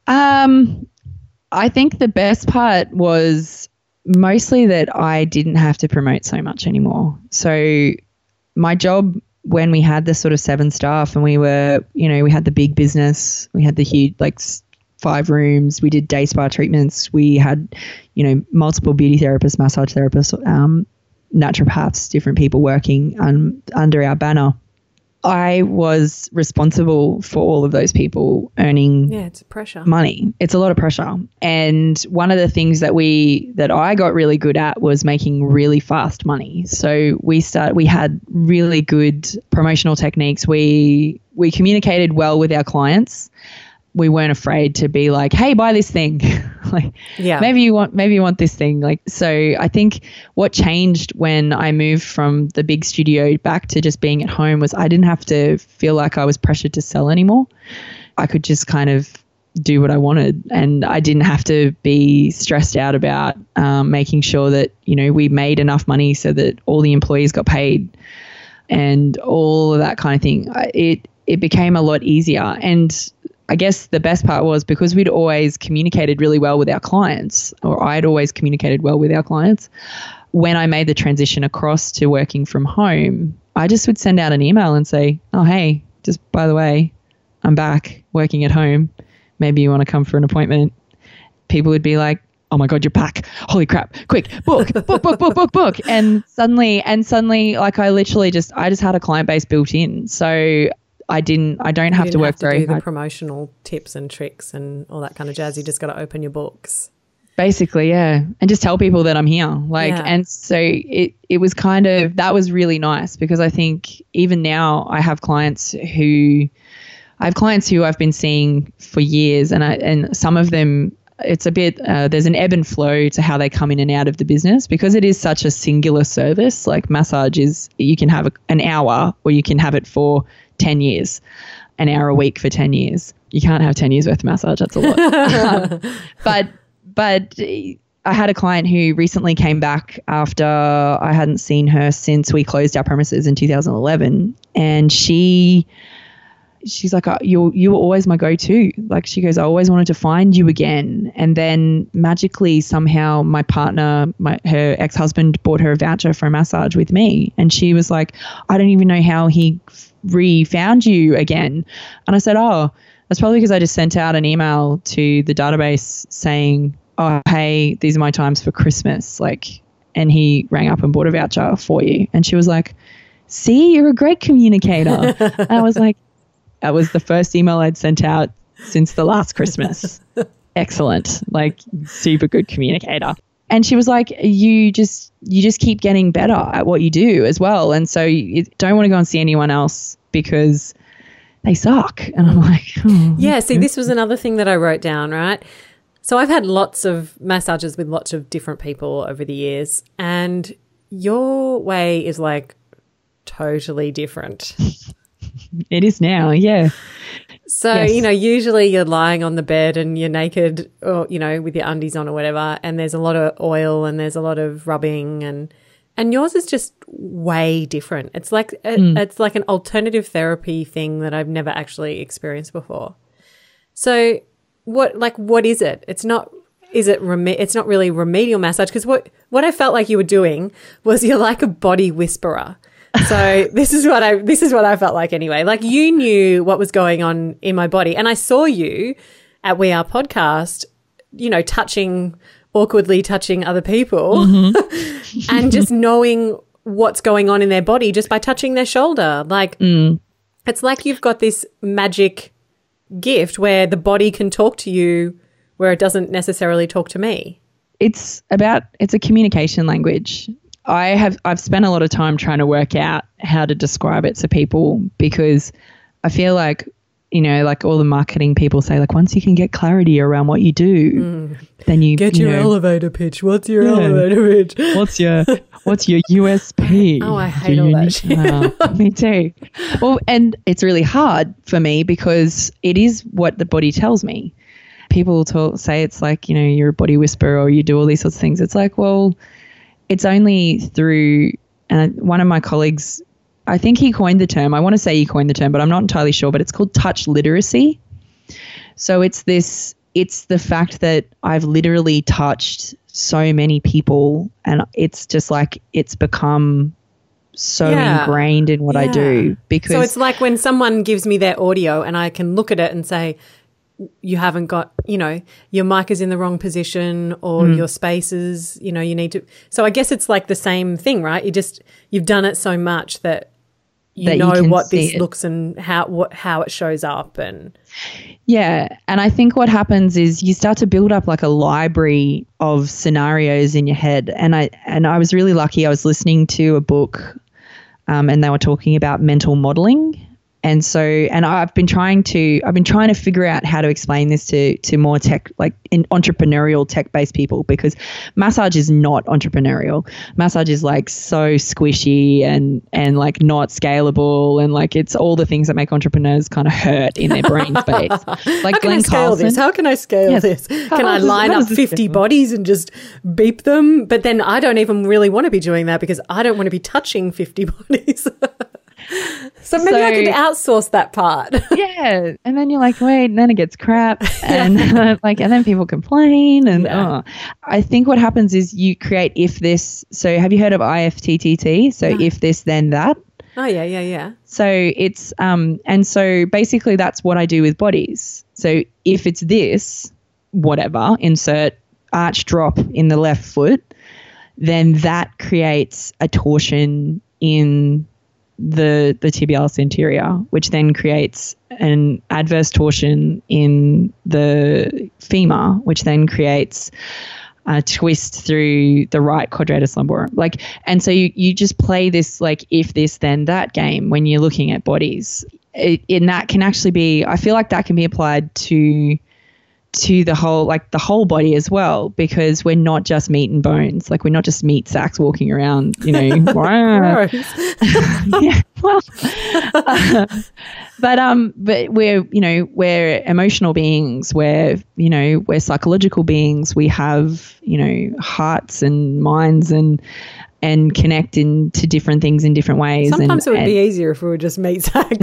Um, I think the best part was mostly that I didn't have to promote so much anymore. So my job when we had the sort of seven staff and we were, you know, we had the big business, we had the huge, like five rooms, we did day spa treatments, we had, you know, multiple beauty therapists, massage therapists, um, naturopaths, different people working um, under our banner. I was responsible for all of those people earning yeah, it's pressure. money. It's a lot of pressure. And one of the things that we that I got really good at was making really fast money. So we start we had really good promotional techniques. We we communicated well with our clients. We weren't afraid to be like, hey, buy this thing. like Yeah. maybe you want maybe you want this thing. Like, so I think what changed when I moved from the big studio back to just being at home was I didn't have to feel like I was pressured to sell anymore. I could just kind of do what I wanted, and I didn't have to be stressed out about um, making sure that, you know, we made enough money so that all the employees got paid and all of that kind of thing. It it became a lot easier. And I guess the best part was because we'd always communicated really well with our clients, or I'd always communicated well with our clients. When I made the transition across to working from home, I just would send out an email and say, oh, hey, just by the way, I'm back working at home. Maybe you want to come for an appointment. People would be like, oh my God, you're back. Holy crap. Quick, book, book, book, book, book, book. And suddenly, and suddenly, like I literally just, I just had a client base built in. So I didn't, I don't have you to didn't work have to very do the hard. promotional tips and tricks and all that kind of jazz. You just got to open your books. Basically, yeah. And just tell people that I'm here. Like, Yeah. and so it, it was kind of, that was really nice because I think even now I have clients who, I have clients who I've been seeing for years, and I, and some of them, it's a bit, uh, there's an ebb and flow to how they come in and out of the business because it is such a singular service. Like massage is, you can have a, an hour or you can have it for ten years, an hour a week for ten years. You can't have ten years worth of massage. That's a lot. um, but, but I had a client who recently came back after I hadn't seen her since we closed our premises in two thousand eleven. And she, she's like, oh, you you were always my go-to. Like she goes, I always wanted to find you again. And then magically somehow my partner, my her ex-husband bought her a voucher for a massage with me. And she was like, I don't even know how he re-found you again. And I said, oh, that's probably because I just sent out an email to the database saying, oh, hey, these are my times for Christmas. Like, and he rang up and bought a voucher for you. And she was like, see, you're a great communicator. And I was like, that was the first email I'd sent out since the last Christmas. Excellent. Like super good communicator. And she was like, you just, you just keep getting better at what you do as well. And so you don't want to go and see anyone else because they suck. And I'm like, oh, yeah. See, this was another thing that I wrote down, right? So I've had lots of massages with lots of different people over the years, and your way is like totally different. It is now, yeah. So, Yes. you know, usually you're lying on the bed and you're naked or, you know, with your undies on or whatever, and there's a lot of oil and there's a lot of rubbing, and and yours is just way different. It's like a, Mm. it's like an alternative therapy thing that I've never actually experienced before. So what like what is it? It's not is it reme- it's not really remedial massage, because what what I felt like you were doing was you're like a body whisperer. So this is what I this is what I felt like anyway. Like you knew what was going on in my body, and I saw you at We Are Podcast, you know, touching awkwardly touching other people mm-hmm. and just knowing what's going on in their body just by touching their shoulder. Like mm. it's like you've got this magic gift where the body can talk to you where it doesn't necessarily talk to me. It's about, it's a communication language. I have, I've spent a lot of time trying to work out how to describe it to people, because I feel like, you know, like all the marketing people say, like, once you can get clarity around what you do, mm. then you get you your know, elevator pitch. What's your yeah. elevator pitch? What's your what's your U S P? Oh, I hate all that shit. Oh, me too. Well, and it's really hard for me because it is what the body tells me. People talk, say it's like, you know, you're a body whisperer or you do all these sorts of things. It's like, well, it's only through, and one of my colleagues, I think he coined the term. I want to say he coined the term, but I'm not entirely sure, but it's called touch literacy. So it's this, it's the fact that I've literally touched so many people, and it's just like, it's become so yeah. ingrained in what yeah. I do. Because so it's like when someone gives me their audio and I can look at it and say, you haven't got, you know, your mic is in the wrong position, or mm. your spaces, you know, you need to. So I guess it's like the same thing, right? You just, you've done it so much that you that know you what this it. looks and how what how it shows up. And yeah, and I think what happens is you start to build up like a library of scenarios in your head. And I and I was really lucky. I was listening to a book, um, and they were talking about mental modeling. And so, and I've been trying to, I've been trying to figure out how to explain this to, to more tech, like in entrepreneurial tech-based people, because massage is not entrepreneurial. Massage is like so squishy and, and like not scalable. And like, it's all the things that make entrepreneurs kind of hurt in their brain space. Like How can Glenn I scale Carlson. this? How can I scale yes. this? Can I line up fifty bodies and just beep them? But then I don't even really want to be doing that because I don't want to be touching fifty bodies. So maybe so, I could outsource that part. Yeah. And then you're like, wait, and then it gets crap. And uh, like, and then people complain. And yeah. oh. I think what happens is you create if this. So have you heard of I F T T T? So no. if this, then that. Oh, yeah, yeah, yeah. So it's, um, and so basically that's what I do with bodies. So if it's this, whatever, insert arch drop in the left foot, then that creates a torsion in the the tibialis anterior, which then creates an adverse torsion in the femur, which then creates a twist through the right quadratus lumborum. Like, and so you, you just play this like if this then that game when you're looking at bodies. It, and that can actually be, I feel like that can be applied to to the whole, like the whole body as well, because we're not just meat and bones. Like we're not just meat sacks walking around, you know. Yeah, well, uh, but um, but we're, you know, we're emotional beings. We're, you know, we're psychological beings. We have, you know, hearts and minds and and connect into different things in different ways. Sometimes and, it would and be easier if we were just meat sacks.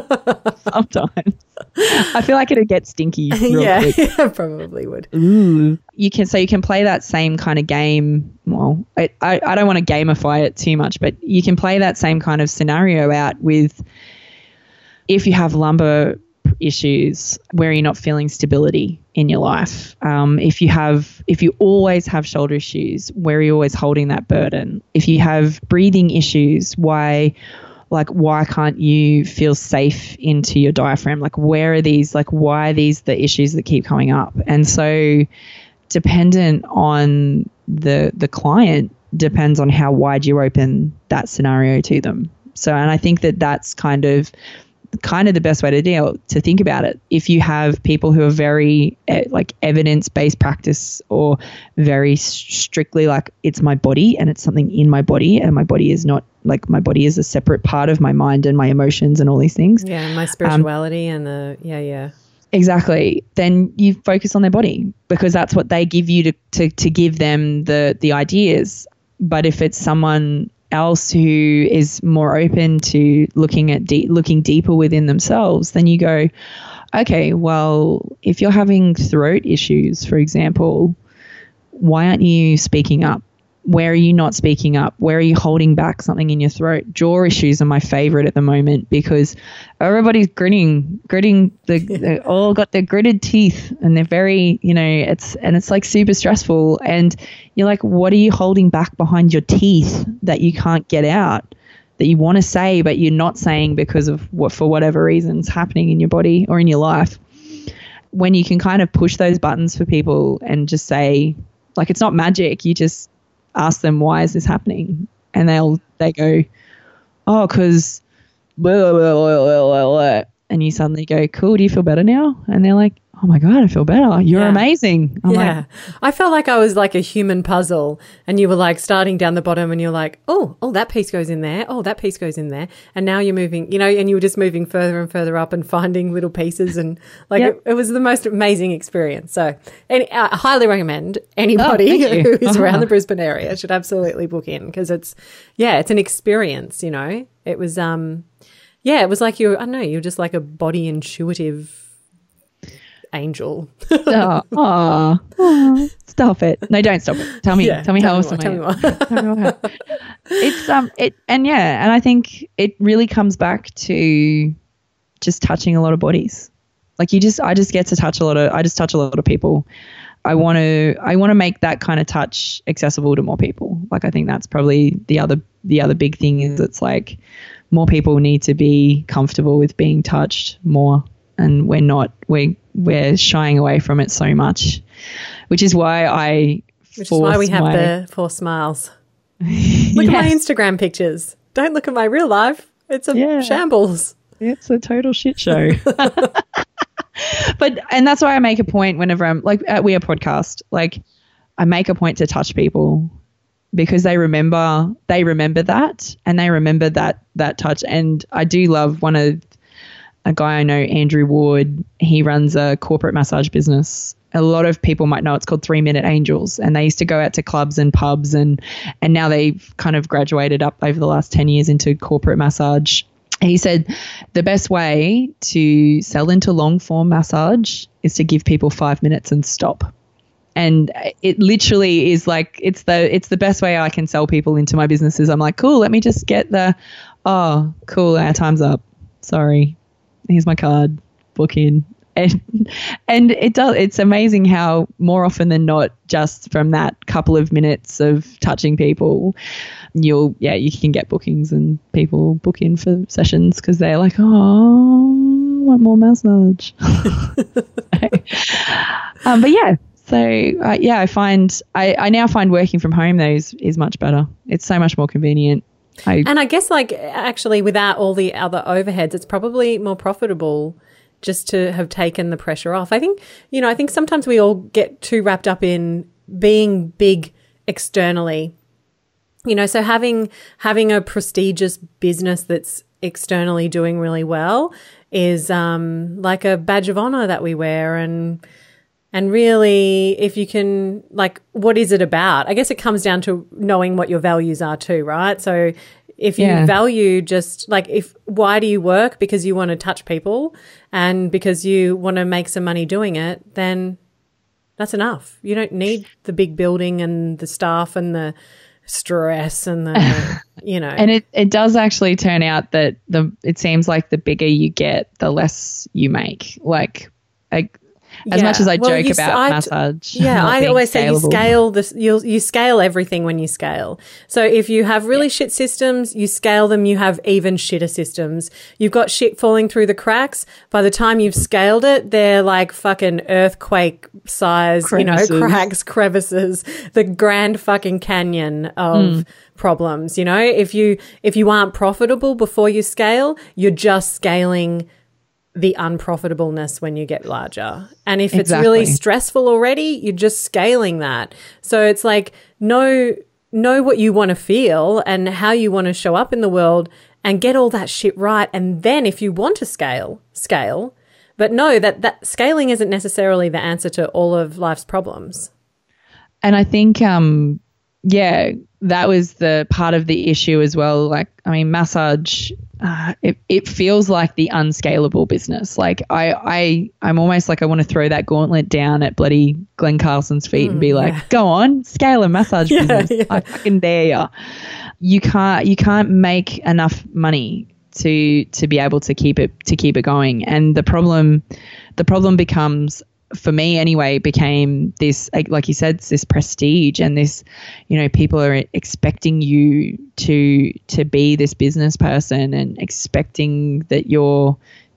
Sometimes. I feel like it'd get stinky real yeah, quick. Yeah, probably would. Ooh. You can, so you can play that same kind of game. Well, I, I, I don't want to gamify it too much, but you can play that same kind of scenario out with if you have lumbar issues where you're not feeling stability in your life. Um, if you have, if you always have shoulder issues, where you're always holding that burden. If you have breathing issues, why, like, why can't you feel safe into your diaphragm? Like, where are these, like, why are these the issues that keep coming up? And so dependent on the, the client depends on how wide you open that scenario to them. So, and I think that that's kind of, kind of the best way to deal to think about it. If you have people who are very uh, like evidence-based practice or very strictly like it's my body and it's something in my body and my body is not like my body is a separate part of my mind and my emotions and all these things. Yeah, my spirituality um, and the yeah, yeah. Exactly. Then you focus on their body because that's what they give you to to to give them the the ideas. But if it's someone else who is more open to looking at de- looking deeper within themselves, then you go, okay, well, if you're having throat issues, for example, why aren't you speaking up? Where are you not speaking up? Where are you holding back something in your throat? Jaw issues are my favorite at the moment because everybody's gritting, gritting. The, they all got their gritted teeth and they're very, you know, it's, and it's like super stressful. And you're like, what are you holding back behind your teeth that you can't get out, that you want to say, but you're not saying because of what, for whatever reasons happening in your body or in your life? when you can kind of push those buttons for people and just say, like, it's not magic. You just ask them, why is this happening? And they'll, they go, oh, because blah, blah, blah, blah, blah. And you suddenly go, cool, do you feel better now? And they're like, oh my God, I feel better. You're yeah. amazing. I'm yeah. like, I felt like I was like a human puzzle, and you were like starting down the bottom and you're like, oh, oh, that piece goes in there. Oh, that piece goes in there. And now you're moving, you know, and you were just moving further and further up and finding little pieces. And like, yep. it, it was the most amazing experience. So any, I highly recommend anybody oh, who is uh-huh. around the Brisbane area should absolutely book in, because it's, yeah, it's an experience, you know. It was, um, yeah, it was like you're, I don't know, you're just like a body intuitive angel. oh, oh, oh, stop it. No, don't stop it. Tell me, yeah, tell me tell how me awesome Tell me more. Tell me more. It's, um, it, and yeah, and I think it really comes back to just touching a lot of bodies. Like you just, I just get to touch a lot of, I just touch a lot of people. I want to, I want to make that kind of touch accessible to more people. Like I think that's probably the other, the other big thing is it's like more people need to be comfortable with being touched more, and we're not, we we're shying away from it so much, which is why I, which is why we have my, the four smiles. Look yes. at my Instagram pictures. Don't look at my real life. It's a yeah. shambles. It's a total shit show. But, and that's why I make a point whenever I'm like at We Are Podcast, like I make a point to touch people, because they remember, they remember that, and they remember that, that touch. And I do love one of a guy I know, Andrew Ward. He runs a corporate massage business. A lot of people might know it's called Three Minute Angels, and they used to go out to clubs and pubs, and, and now they've kind of graduated up over the last ten years into corporate massage. He said the best way to sell into long form massage is to give people five minutes and stop. And it literally is like, it's the, it's the best way I can sell people into my businesses. I'm like, cool, let me just get the, oh, cool, our time's up. Sorry. Here's my card, book in. And, and it does, it's amazing how more often than not, just from that couple of minutes of touching people, you'll, yeah, you can get bookings and people book in for sessions because they're like, oh, I want more massage. um, but yeah, so uh, yeah, I find, I, I now find working from home though is, is much better. It's so much more convenient. I, and I guess like actually without all the other overheads, it's probably more profitable just to have taken the pressure off. I think, you know, I think sometimes we all get too wrapped up in being big externally, you know, so having, having a prestigious business that's externally doing really well is um, like a badge of honor that we wear. And, and really, if you can, like, what is it about? I guess it comes down to knowing what your values are too, right? So if you yeah. value just like, if, why do you work? Because you want to touch people and because you want to make some money doing it, then that's enough. You don't need the big building and the staff and the stress and the, you know. And it, it does actually turn out that the, it seems like the bigger you get, the less you make. Like, I, As yeah. much as I well, joke about I, massage. Yeah, I always say you scale this, you you scale everything when you scale. So if you have really yeah. shit systems, you scale them, you have even shitter systems. You've got shit falling through the cracks. By the time you've scaled it, they're like fucking earthquake size, crevices. you know, cracks, crevices, the Grand fucking Canyon of mm. problems. You know, if you if you aren't profitable before you scale, you're just scaling the unprofitableness when you get larger. And if it's exactly. really stressful already, you're just scaling that. So it's like know know what you want to feel and how you want to show up in the world and get all that shit right. And then if you want to scale, scale. But know that, that scaling isn't necessarily the answer to all of life's problems. And I think, um, yeah, that was the part of the issue as well. Like, I mean, massage, uh, it, it feels like the unscalable business. Like I, I, I'm almost like I want to throw that gauntlet down at bloody Glenn Carlson's feet mm, and be like, yeah. go on, scale a massage yeah, business. Yeah. I fucking dare ya. You can't, you can't make enough money to, to be able to keep it, to keep it going. And the problem, the problem becomes, for me anyway, became this, like you said, this prestige and this, you know, people are expecting you to to be this business person and expecting that you're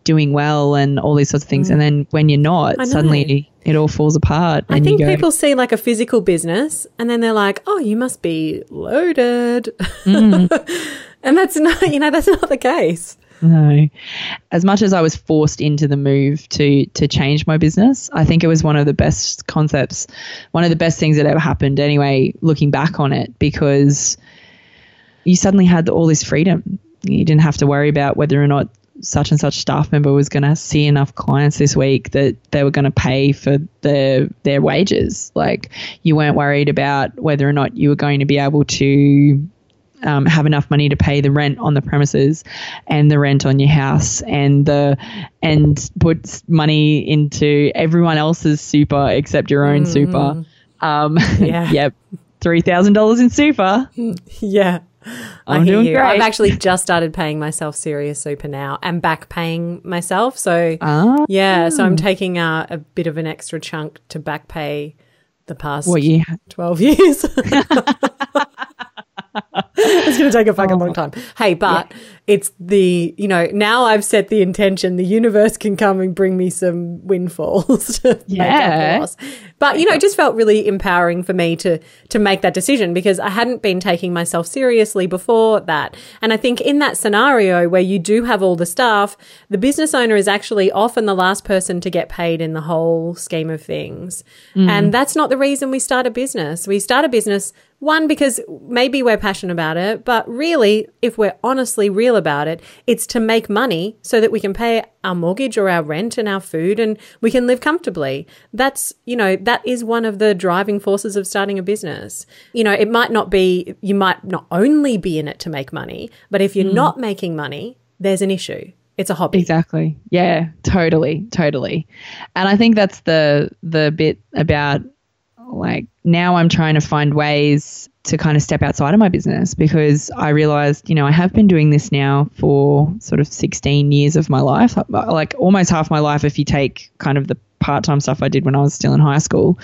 doing well and all these sorts of things. Mm. And then when you're not, suddenly it all falls apart. I and think you go, people see like a physical business and then they're like, oh, you must be loaded. Mm. And that's not, you know, that's not the case. No. As much as I was forced into the move to to change my business, I think it was one of the best concepts, one of the best things that ever happened anyway, looking back on it, because you suddenly had all this freedom. You didn't have to worry about whether or not such and such staff member was going to see enough clients this week that they were going to pay for their their wages. Like, you weren't worried about whether or not you were going to be able to Um, have enough money to pay the rent on the premises and the rent on your house and the and put money into everyone else's super except your own mm. super. Um, yeah. Yep. three thousand dollars in super. Yeah. I'm I hear doing you. great. I've actually just started paying myself Serious Super now and back paying myself. So, ah. yeah, so I'm taking a, a bit of an extra chunk to back pay the past what year? twelve years. It's going to take a fucking oh. long time. Hey, but yeah. it's the, you know, now I've set the intention, the universe can come and bring me some windfalls to yeah. make up the loss. But, you know, it just felt really empowering for me to to make that decision because I hadn't been taking myself seriously before that. And I think in that scenario where you do have all the staff, the business owner is actually often the last person to get paid in the whole scheme of things. Mm. And that's not the reason we start a business. We start a business, one, because maybe we're passionate about it, but really, if we're honestly real about it, it's to make money so that we can pay our mortgage or our rent and our food and we can live comfortably. That's, you know, that is one of the driving forces of starting a business. You know, it might not be, you might not only be in it to make money, but if you're mm. not making money, there's an issue. It's a hobby. Exactly. Yeah, totally, totally. And I think that's the the bit about, like, now I'm trying to find ways to kind of step outside of my business because I realized, you know, I have been doing this now for sort of sixteen years of my life, like almost half my life if you take kind of the part-time stuff I did when I was still in high school.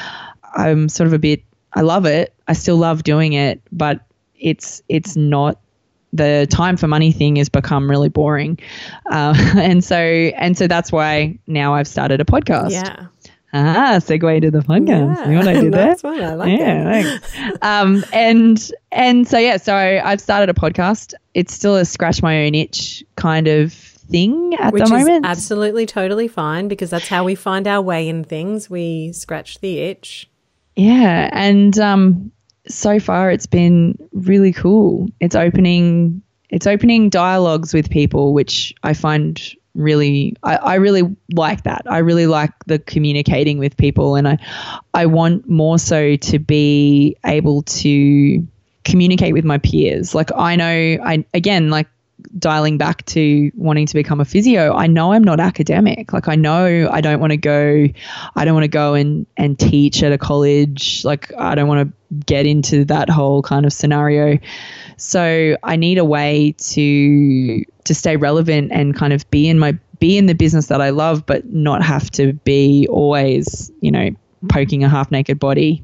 I'm sort of a bit, I love it. I still love doing it, but it's it's not, the time for money thing has become really boring. Uh, and so and so that's why now I've started a podcast. Yeah. Ah, segue to the podcast. Yeah, you know what I did there? That's fun. I like yeah, it. Thanks. um, and and so yeah, so I've started a podcast. It's still a scratch my own itch kind of thing at Which the moment. Which is absolutely totally fine because that's how we find our way in things. We scratch the itch. Yeah, and um, so far it's been really cool. It's opening it's opening dialogues with people, which I find really I, I really like that. I really like the communicating with people, and I I want more so to be able to communicate with my peers. Like I know I again like dialing back to wanting to become a physio, I know I'm not academic. Like I know I don't want to go I don't want to go and and teach at a college. Like I don't want to get into that whole kind of scenario. So I need a way to to stay relevant and kind of be in my be in the business that I love, but not have to be always, you know, poking a half naked body.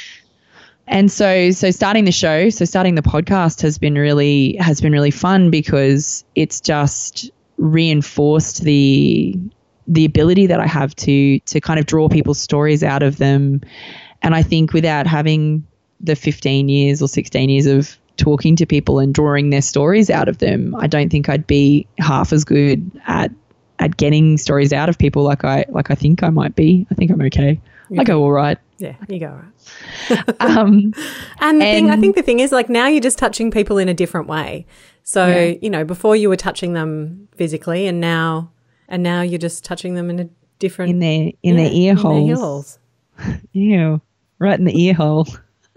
And so so starting the show, so starting the podcast has been really has been really fun because it's just reinforced the the ability that I have to to kind of draw people's stories out of them. And I think without having the fifteen years or sixteen years of talking to people and drawing their stories out of them, I don't think I'd be half as good at at getting stories out of people like I like I think I might be. I think I'm okay. Yeah. I go all right. Yeah, you go all right. um, and the and, thing, I think the thing is, like, now you're just touching people in a different way. So, yeah. you know, before you were touching them physically, and now and now you're just touching them in a different in their in yeah, their ear holes. In their ear holes. Ew, right in the ear hole.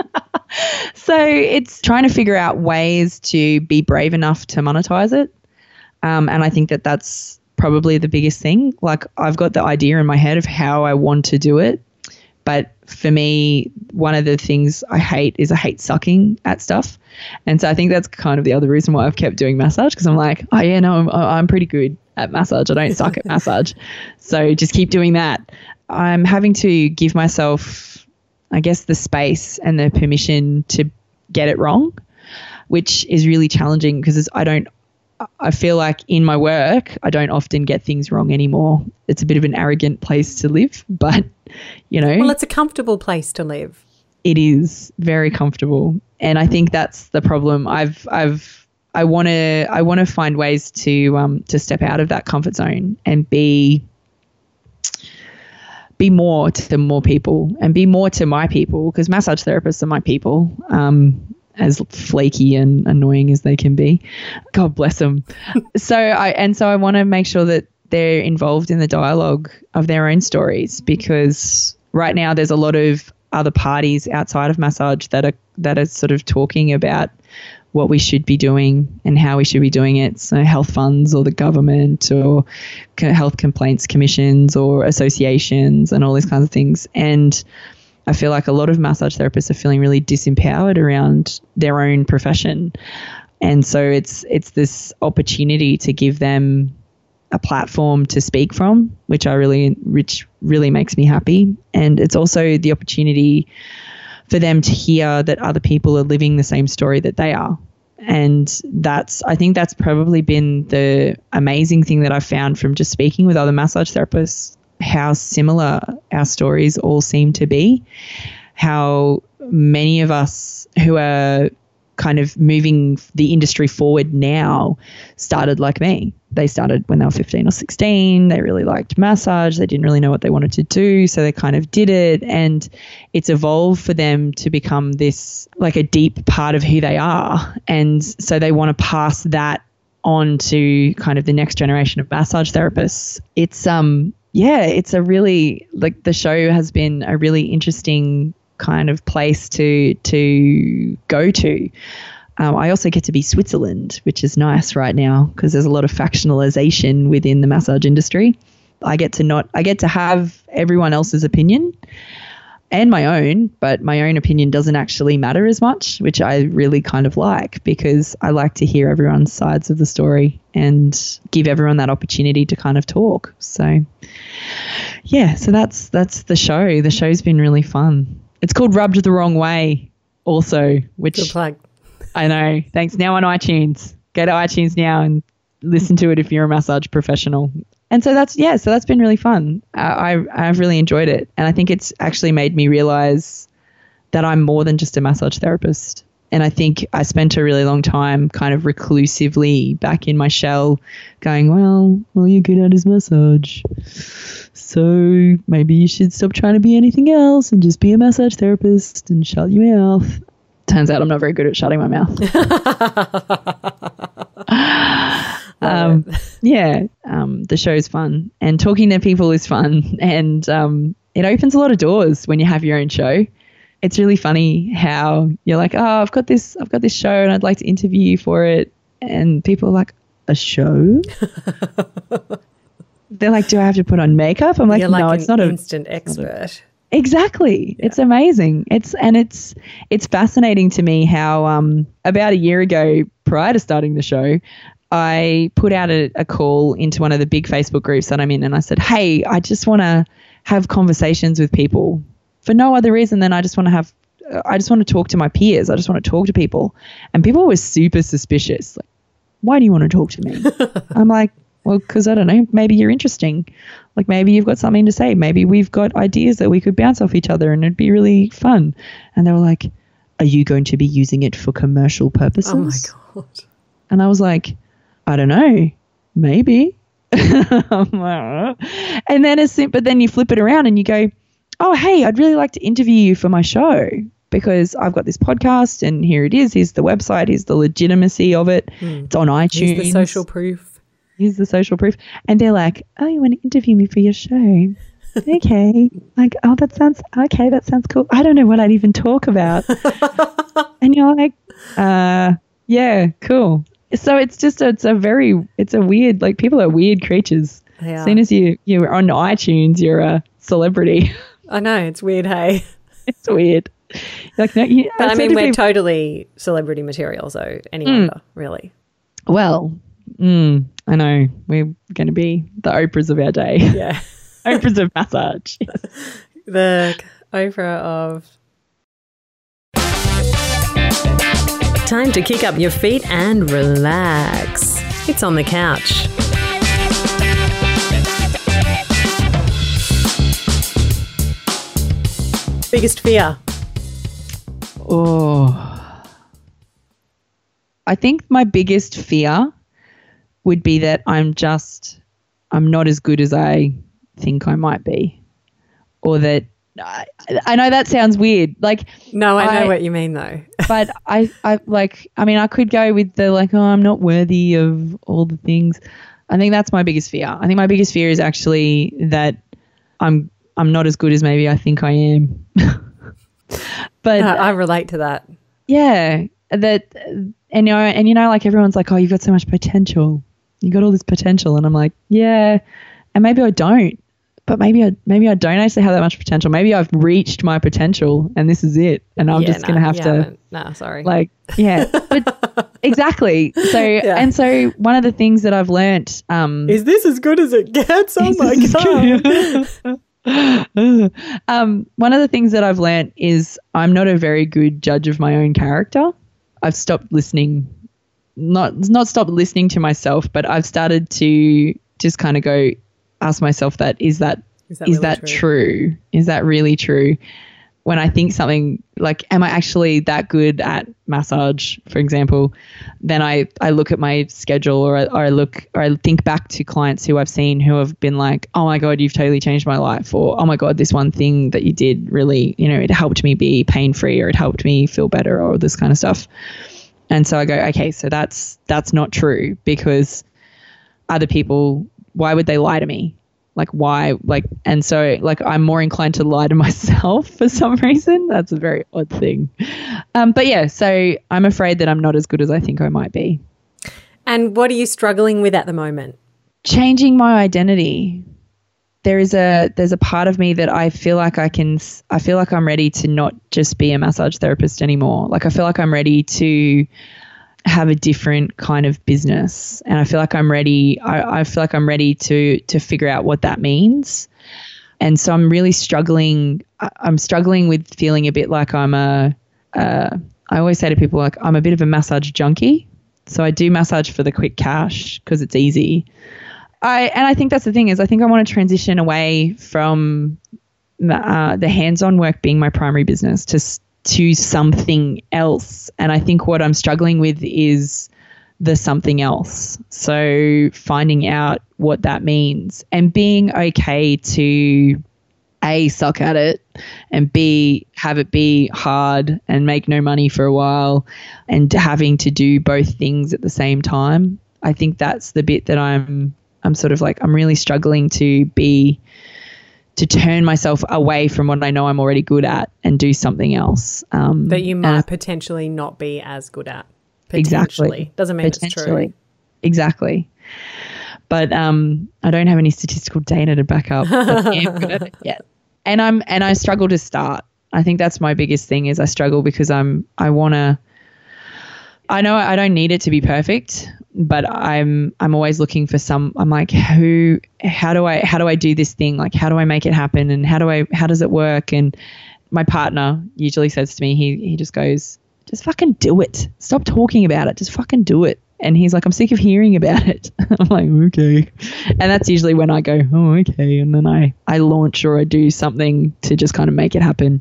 So it's trying to figure out ways to be brave enough to monetize it. Um, and I think that that's probably the biggest thing. Like I've got the idea in my head of how I want to do it. But for me, one of the things I hate is I hate sucking at stuff. And so I think that's kind of the other reason why I've kept doing massage, because I'm like, oh, yeah, no, I'm, I'm pretty good at massage. I don't suck at massage. So just keep doing that. I'm having to give myself, I guess, the space and the permission to get it wrong, which is really challenging because I don't I feel like in my work, I don't often get things wrong anymore. It's a bit of an arrogant place to live, but, you know. Well, it's a comfortable place to live. It is very comfortable. And I think that's the problem. I've, I've, I want to, I want to find ways to, um, to step out of that comfort zone and be, be more to more people and be more to my people, because massage therapists are my people, um, as flaky and annoying as they can be. God bless them. so I, and so I want to make sure that they're involved in the dialogue of their own stories, because right now there's a lot of other parties outside of massage that are, that are sort of talking about what we should be doing and how we should be doing it. So health funds or the government or health complaints commissions or associations and all these kinds of things. And I feel like a lot of massage therapists are feeling really disempowered around their own profession. And so it's it's this opportunity to give them a platform to speak from, which I really which really makes me happy. And it's also the opportunity for them to hear that other people are living the same story that they are. And that's, I think that's probably been the amazing thing that I've found from just speaking with other massage therapists, how similar our stories all seem to be, how many of us who are kind of moving the industry forward now started like me. They started when they were fifteen or sixteen. They really liked massage. They didn't really know what they wanted to do, so they kind of did it, and it's evolved for them to become this, like, a deep part of who they are. And so they want to pass that on to kind of the next generation of massage therapists. It's um yeah, it's a really, like, the show has been a really interesting kind of place to to go to. Um, I also get to be Switzerland, which is nice right now because there's a lot of factionalization within the massage industry. I get to not, I get to have everyone else's opinion and my own, but my own opinion doesn't actually matter as much, which I really kind of like, because I like to hear everyone's sides of the story and give everyone that opportunity to kind of talk. So yeah, so that's that's the show. The show's been really fun. It's called Rubbed the Wrong Way also, which Good plug. I know. Thanks. Now on iTunes. Go to iTunes now and listen to it if you're a massage professional. And so that's, yeah, so that's been really fun. Uh, I, I've really enjoyed it. And I think it's actually made me realize that I'm more than just a massage therapist. And I think I spent a really long time kind of reclusively back in my shell going, well, all you're good at is massage. So maybe you should stop trying to be anything else and just be a massage therapist and shut your mouth. Turns out I'm not very good at shutting my mouth. um, yeah, um, the show's fun and talking to people is fun, and um, it opens a lot of doors when you have your own show. It's really funny how you're like, oh, I've got this, I've got this show and I'd like to interview you for it. And people are like, a show? They're like, do I have to put on makeup? I'm like, you're like no, an it's not an instant expert. Exactly. Yeah. It's amazing. It's and it's it's fascinating to me how um about a year ago, prior to starting the show, I put out a, a call into one of the big Facebook groups that I'm in, and I said, hey, I just want to have conversations with people for no other reason than I just want to have I just want to talk to my peers. I just want to talk to people. And people were super suspicious. Like, why do you want to talk to me? I'm like, well, because I don't know, maybe you're interesting. Like maybe you've got something to say. Maybe we've got ideas that we could bounce off each other and it'd be really fun. And they were like, are you going to be using it for commercial purposes? Oh my God. And I was like, I don't know, maybe. And then as soon, but then you flip it around and you go, oh, hey, I'd really like to interview you for my show because I've got this podcast and here it is. Here's the website. Here's the legitimacy of it. Mm. It's on iTunes. Here's the social proof. Here's the social proof. And they're like, oh, you want to interview me for your show? Okay. Like, oh, that sounds, okay, that sounds cool. I don't know what I'd even talk about. And you're like, uh, yeah, cool. So it's just, a, it's a very, it's a weird, like people are weird creatures. As soon as you, you're on iTunes, you're a celebrity. I know, it's weird, hey? It's weird. Like, no, you, but I, I mean, we're people, totally celebrity material, so any wonder, mm. really. Well, mm, I know. We're going to be the Oprahs of our day. Yeah. Oprahs of massage. The Oprah of... Time to kick up your feet and relax. It's On the Couch. Biggest fear? Oh, I think my biggest fear would be that I'm just, I'm not as good as I think I might be. Or that, I, I know that sounds weird. Like, no, I know I, what you mean though. But I, I like, I mean, I could go with the like, oh, I'm not worthy of all the things. I think that's my biggest fear. I think my biggest fear is actually that I'm, I'm not as good as maybe I think I am. But uh, I relate to that. Yeah. That, and you know, and you know, like everyone's like, oh, you've got so much potential. You got all this potential. And I'm like, yeah. And maybe I don't. But maybe I maybe I don't actually have that much potential. Maybe I've reached my potential and this is it. And I'm yeah, just no, going to have to. No, sorry. Like, yeah. But exactly. So, yeah. And so one of the things that I've learnt. Um, is this as good as it gets? Oh my God. um, one of the things that I've learnt is I'm not a very good judge of my own character. I've stopped listening, not not stopped listening to myself, but I've started to just kind of go, ask myself that, is that is that, is really that true? true? Is that really true? When I think something like, am I actually that good at massage, for example, then I, I look at my schedule or I, or I look or I think back to clients who I've seen who have been like, oh my God, you've totally changed my life. Or, oh my God, this one thing that you did really, you know, it helped me be pain-free or it helped me feel better or this kind of stuff. And so I go, okay, so that's that's not true because other people, why would they lie to me? Like why, like, and so like I'm more inclined to lie to myself for some reason. That's a very odd thing. Um, but yeah, so I'm afraid that I'm not as good as I think I might be. And what are you struggling with at the moment? Changing my identity. There is a, there's a part of me that I feel like I can, I feel like I'm ready to not just be a massage therapist anymore. Like I feel like I'm ready to have a different kind of business, and I feel like I'm ready. I, I feel like I'm ready to to figure out what that means, and so I'm really struggling. I, I'm struggling with feeling a bit like I'm a. Uh, I always say to people like I'm a bit of a massage junkie. So I do massage for the quick cash because it's easy. I and I think that's the thing is I think I want to transition away from uh, the hands-on work being my primary business to. to something else. And I think what I'm struggling with is the something else. So finding out what that means and being okay to A, suck at it, and B, have it be hard and make no money for a while and having to do both things at the same time. I think that's the bit that I'm I'm sort of like I'm really struggling to be to turn myself away from what I know I'm already good at and do something else. Um, that you might uh, potentially not be as good at. Potentially. Exactly. Doesn't mean it's true. Exactly. But um, I don't have any statistical data to back up that I am good at it yet. And I'm and I struggle to start. I think that's my biggest thing is I struggle because I'm I want to I know I don't need it to be perfect, but I'm I'm always looking for some. I'm like, who? How do I how do I do this thing? Like, how do I make it happen? And how do I how does it work? And my partner usually says to me, he he just goes, just fucking do it. Stop talking about it. Just fucking do it. And he's like, I'm sick of hearing about it. I'm like, okay. And that's usually when I go, oh, okay. And then I I launch or I do something to just kind of make it happen.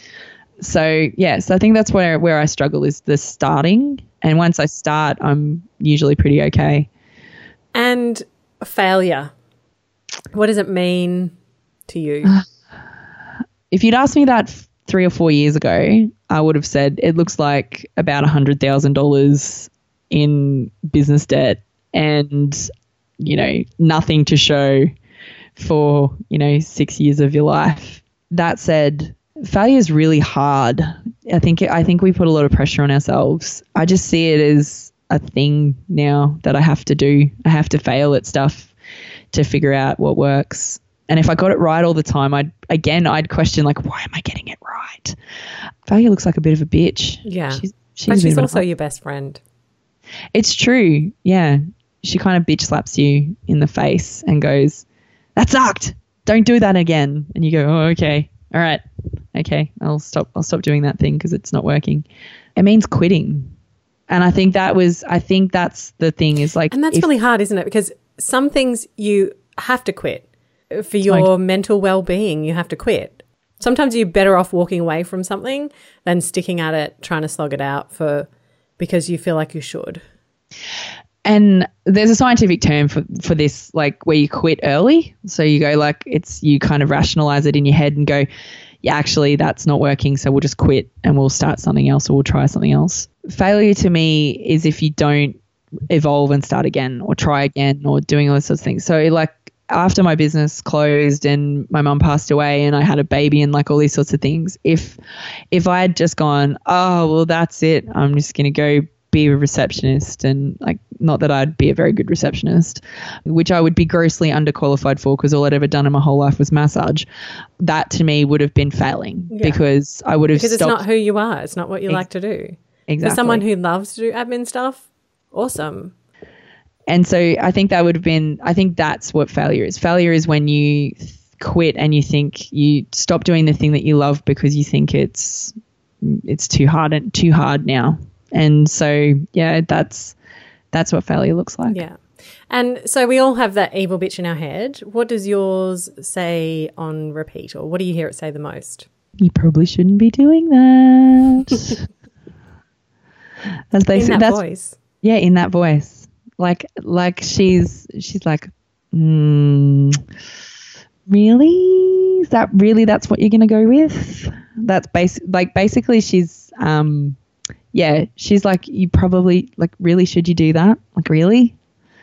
So yeah, so I think that's where where I struggle is the starting. And once I start, I'm usually pretty okay. And failure, what does it mean to you? If you'd asked me that f- three or four years ago, I would have said it looks like about one hundred thousand dollars in business debt and, you know, nothing to show for, you know, six years of your life. That said, failure is really hard. I think I think we put a lot of pressure on ourselves. I just see it as a thing now that I have to do. I have to fail at stuff to figure out what works. And if I got it right all the time, I'd again I'd question like, why am I getting it right? Failure looks like a bit of a bitch. Yeah, she's, she's but she's also your best friend. It's true. Yeah, she kind of bitch slaps you in the face and goes, "That sucked. Don't do that again." And you go, "Oh, okay." All right. Okay. I'll stop. I'll stop doing that thing because it's not working. It means quitting. And I think that was, I think that's the thing is like. And that's if, really hard, isn't it? Because some things you have to quit for your like, mental well-being. You have to quit. Sometimes you're better off walking away from something than sticking at it, trying to slog it out for because you feel like you should. And there's a scientific term for, for this, like where you quit early. So you go like it's you kind of rationalize it in your head and go, yeah, actually that's not working. So we'll just quit and we'll start something else or we'll try something else. Failure to me is if you don't evolve and start again or try again or doing all those sorts of things. So like after my business closed and my mum passed away and I had a baby and like all these sorts of things, if if I had just gone, oh, well, that's it, I'm just going to go be a receptionist, and like not that I'd be a very good receptionist, which I would be grossly underqualified for because all I'd ever done in my whole life was massage, that to me would have been failing yeah. because I would have because stopped. It's not who you are. It's not what you Ex- like to do. Exactly. For someone who loves to do admin stuff, awesome. And so I think that would have been, I think that's what failure is. Failure is when you th- quit and you think you stop doing the thing that you love because you think it's it's too hard and too hard now. And so, yeah, that's that's what failure looks like. Yeah. And so we all have that evil bitch in our head. What does yours say on repeat, or what do you hear it say the most? You probably shouldn't be doing that. As they in say, that that's, voice. Yeah, in that voice. Like, like she's she's like, mm, really? Is that really? That's what you're going to go with? That's basic. Like, basically, she's um. Yeah, she's like, you probably, like, really, should you do that? Like, really?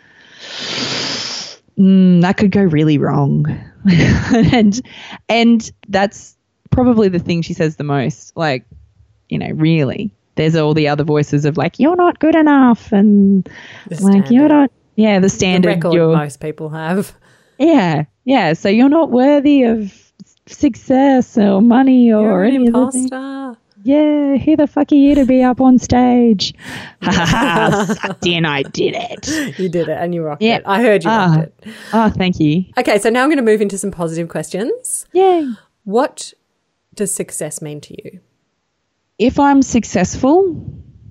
Mm, that could go really wrong. and and that's probably the thing she says the most. Like, you know, really. There's all the other voices of, like, you're not good enough. And, the like, standard. you're not, yeah, the standard. The record you're, most people have. Yeah, yeah. So you're not worthy of success or money or you're an any imposter. Yeah, who the fuck are you to be up on stage? Ha ha ha, sucked in, I did it. You did it and you rocked yeah. it. I heard you ah. rocked it. Oh, thank you. Okay, so now I'm going to move into some positive questions. Yay. What does success mean to you? If I'm successful,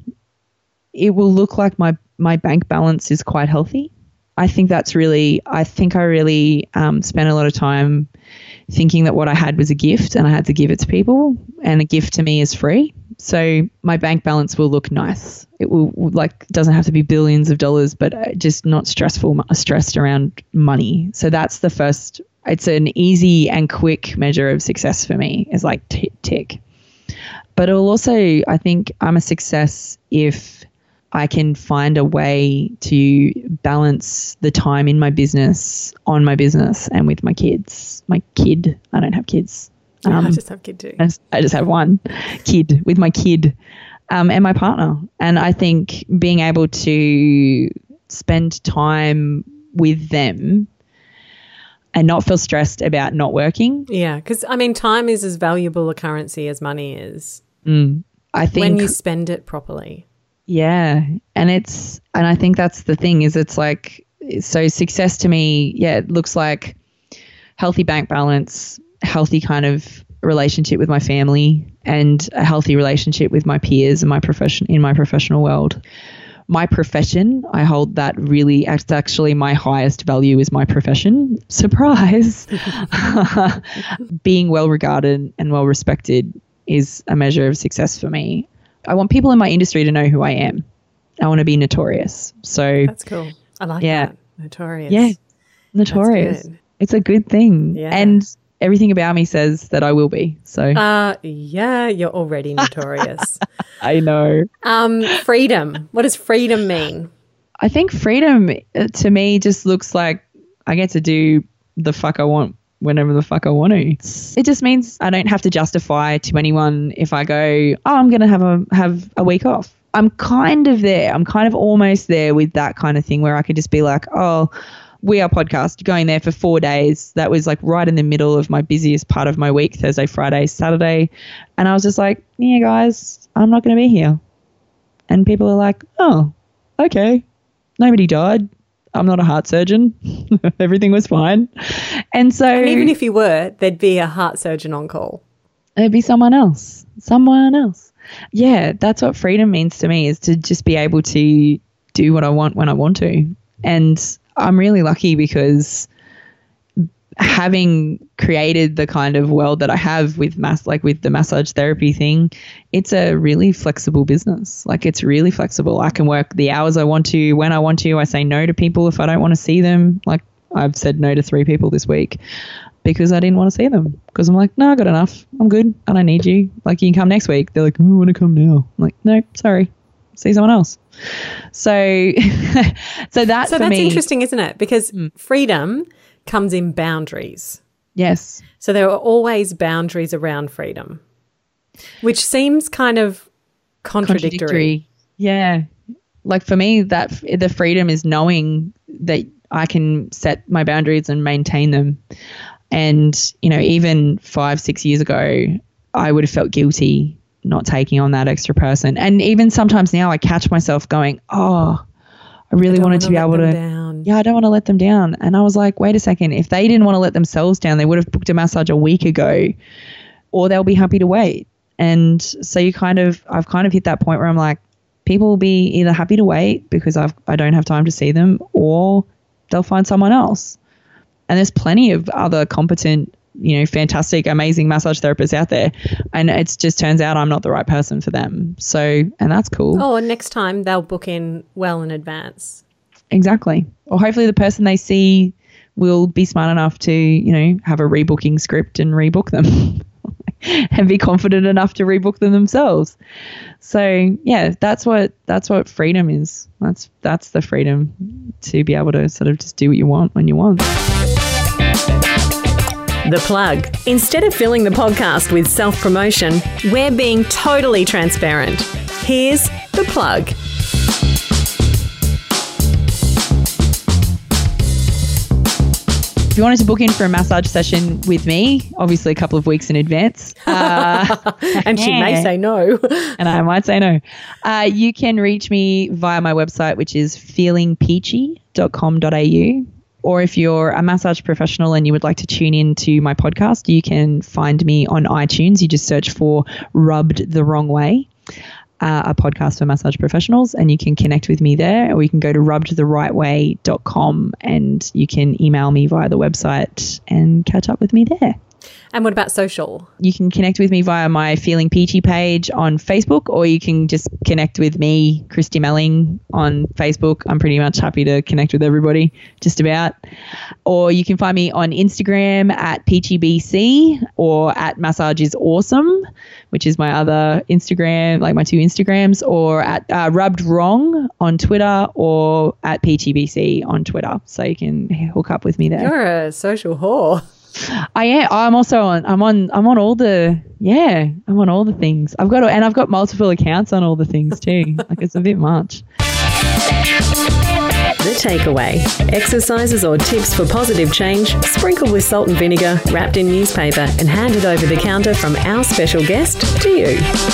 it will look like my, my bank balance is quite healthy. I think that's really, I think I really um, spent a lot of time thinking that what I had was a gift and I had to give it to people, and a gift to me is free. So my bank balance will look nice. It will, like, doesn't have to be billions of dollars, but just not stressful, stressed around money. So that's the first, it's an easy and quick measure of success for me, is like tick, tick. But it'll also, I think I'm a success if I can find a way to balance the time in my business, on my business, and with my kids. My kid, I don't have kids. Um, I just have kid too. I just, I just have one kid, with my kid um, and my partner. And I think being able to spend time with them and not feel stressed about not working. Yeah, because, I mean, time is as valuable a currency as money is. Mm, I think when you spend it properly. Yeah. And it's, and I think that's the thing, is it's like, so success to me, yeah, it looks like healthy bank balance, healthy kind of relationship with my family, and a healthy relationship with my peers and my profession in my professional world. My profession, I hold that really, it's actually my highest value is my profession. Surprise. Being well regarded and well respected is a measure of success for me. I want people in my industry to know who I am. I want to be notorious. So that's cool. I like yeah. that. Notorious. Yeah. Notorious. It's a good thing. Yeah. And everything about me says that I will be. So uh yeah, you're already notorious. I know. Um freedom. What does freedom mean? I think freedom uh, to me just looks like I get to do the fuck I want whenever the fuck I want to. It just means I don't have to justify to anyone if I go, oh, I'm going to have a have a week off. I'm kind of there. I'm kind of almost there with that kind of thing where I could just be like, oh, We Are Podcast, going there for four days. That was like right in the middle of my busiest part of my week, Thursday, Friday, Saturday. And I was just like, yeah, guys, I'm not going to be here. And people are like, oh, okay. Nobody died. I'm not a heart surgeon. Everything was fine. And so and even if you were, there'd be a heart surgeon on call. There'd be someone else. Someone else. Yeah, that's what freedom means to me, is to just be able to do what I want when I want to. And I'm really lucky because having created the kind of world that I have with mass, like with the massage therapy thing, it's a really flexible business. Like it's really flexible. I can work the hours I want to, when I want to. I say no to people if I don't want to see them. Like I've said no to three people this week because I didn't want to see them, because I'm like, no, I got enough. I'm good. I don't need you. Like, you can come next week. They're like, oh, I want to come now. I'm like, no, sorry. See someone else. So, so that so for that's me, interesting, isn't it? Because mm. freedom comes in boundaries. Yes. So there are always boundaries around freedom, which seems kind of contradictory. contradictory. Yeah. Like for me, that the freedom is knowing that I can set my boundaries and maintain them. And, you know, even five, six years ago, I would have felt guilty not taking on that extra person. And even sometimes now I catch myself going, oh, I really I wanted to be able to, down. yeah, I don't want to let them down. And I was like, wait a second, if they didn't want to let themselves down, they would have booked a massage a week ago, or they'll be happy to wait. And so you kind of, I've kind of hit that point where I'm like, people will be either happy to wait because I've, I don't have time to see them, or they'll find someone else. And there's plenty of other competent, you know, fantastic, amazing massage therapists out there. And it just turns out I'm not the right person for them. So, and that's cool. Oh, and next time they'll book in well in advance. Exactly. Or hopefully the person they see will be smart enough to, you know, have a rebooking script and rebook them and be confident enough to rebook them themselves. So yeah, that's what, that's what freedom is. That's, that's the freedom to be able to sort of just do what you want when you want. The Plug. Instead of filling the podcast with self-promotion, we're being totally transparent. Here's The Plug. If you wanted to book in for a massage session with me, obviously a couple of weeks in advance. Uh, and she yeah. may say no. And I might say no. Uh, you can reach me via my website, which is feeling peachy dot com dot a u. Or if you're a massage professional and you would like to tune in to my podcast, you can find me on iTunes. You just search for Rubbed the Wrong Way, uh, a podcast for massage professionals, and you can connect with me there. Or you can go to rubbed the right way dot com and you can email me via the website and catch up with me there. And what about social? You can connect with me via my Feeling Peachy page on Facebook, or you can just connect with me, Christy Melling, on Facebook. I'm pretty much happy to connect with everybody, just about. Or you can find me on Instagram at Peachy B C or at Massage is Awesome, which is my other Instagram, like my two Instagrams, or at uh, Rubbed Wrong on Twitter, or at Peachy B C on Twitter. So you can hook up with me there. You're a social whore. I am. I'm also on. I'm on. I'm on all the. Yeah, I'm on all the things. I've got, and I've got multiple accounts on all the things too. Like it's a bit much. The takeaway: exercises or tips for positive change, sprinkled with salt and vinegar, wrapped in newspaper, and handed over the counter from our special guest to you.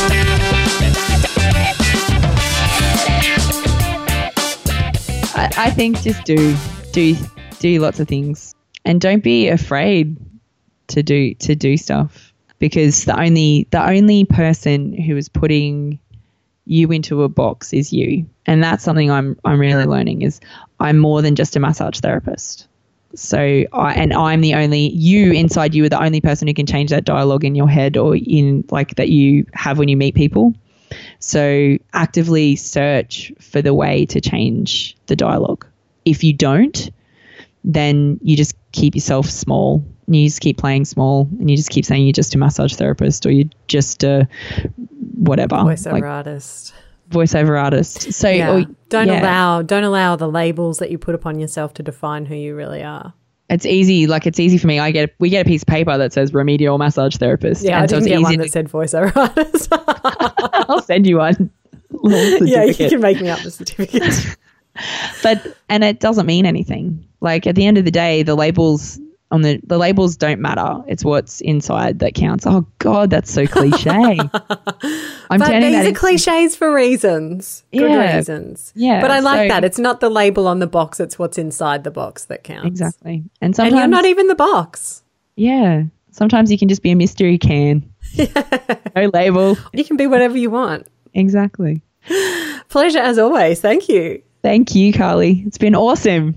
I, I think just do do do lots of things. And don't be afraid to do to do stuff, because the only the only person who is putting you into a box is you. And that's something I'm I'm really learning, is I'm more than just a massage therapist. So I and I'm the only you inside you are the only person who can change that dialogue in your head, or in like that you have when you meet people. So actively search for the way to change the dialogue. If you don't, then you just keep yourself small, and you just keep playing small, and you just keep saying you're just a massage therapist, or you're just a whatever. Voiceover like, artist. Voiceover artist. So yeah. or, don't yeah. allow don't allow the labels that you put upon yourself to define who you really are. It's easy. Like it's easy for me. I get we get a piece of paper that says remedial massage therapist. Yeah, and I so didn't it's get easy one to, that said voiceover artist. I'll send you one. Yeah, you can make me up the certificate. But and it doesn't mean anything. Like at the end of the day, the labels on the the labels don't matter. It's what's inside that counts. Oh God, that's so cliche. I'm but turning these that are into, cliches for reasons. Good yeah, reasons. Yeah. But I like so, that. It's not the label on the box, it's what's inside the box that counts. Exactly. And sometimes and you're not even the box. Yeah. Sometimes you can just be a mystery can. No label. You can be whatever you want. Exactly. Pleasure as always. Thank you. Thank you, Carly. It's been awesome.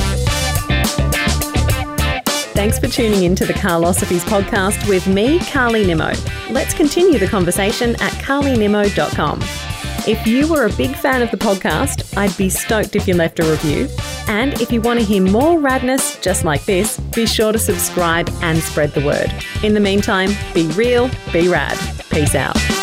Thanks for tuning in to the Carlosophies podcast with me, Carly Nimmo. Let's continue the conversation at carly nimmo dot com. If you were a big fan of the podcast, I'd be stoked if you left a review. And if you want to hear more radness just like this, be sure to subscribe and spread the word. In the meantime, be real, be rad. Peace out.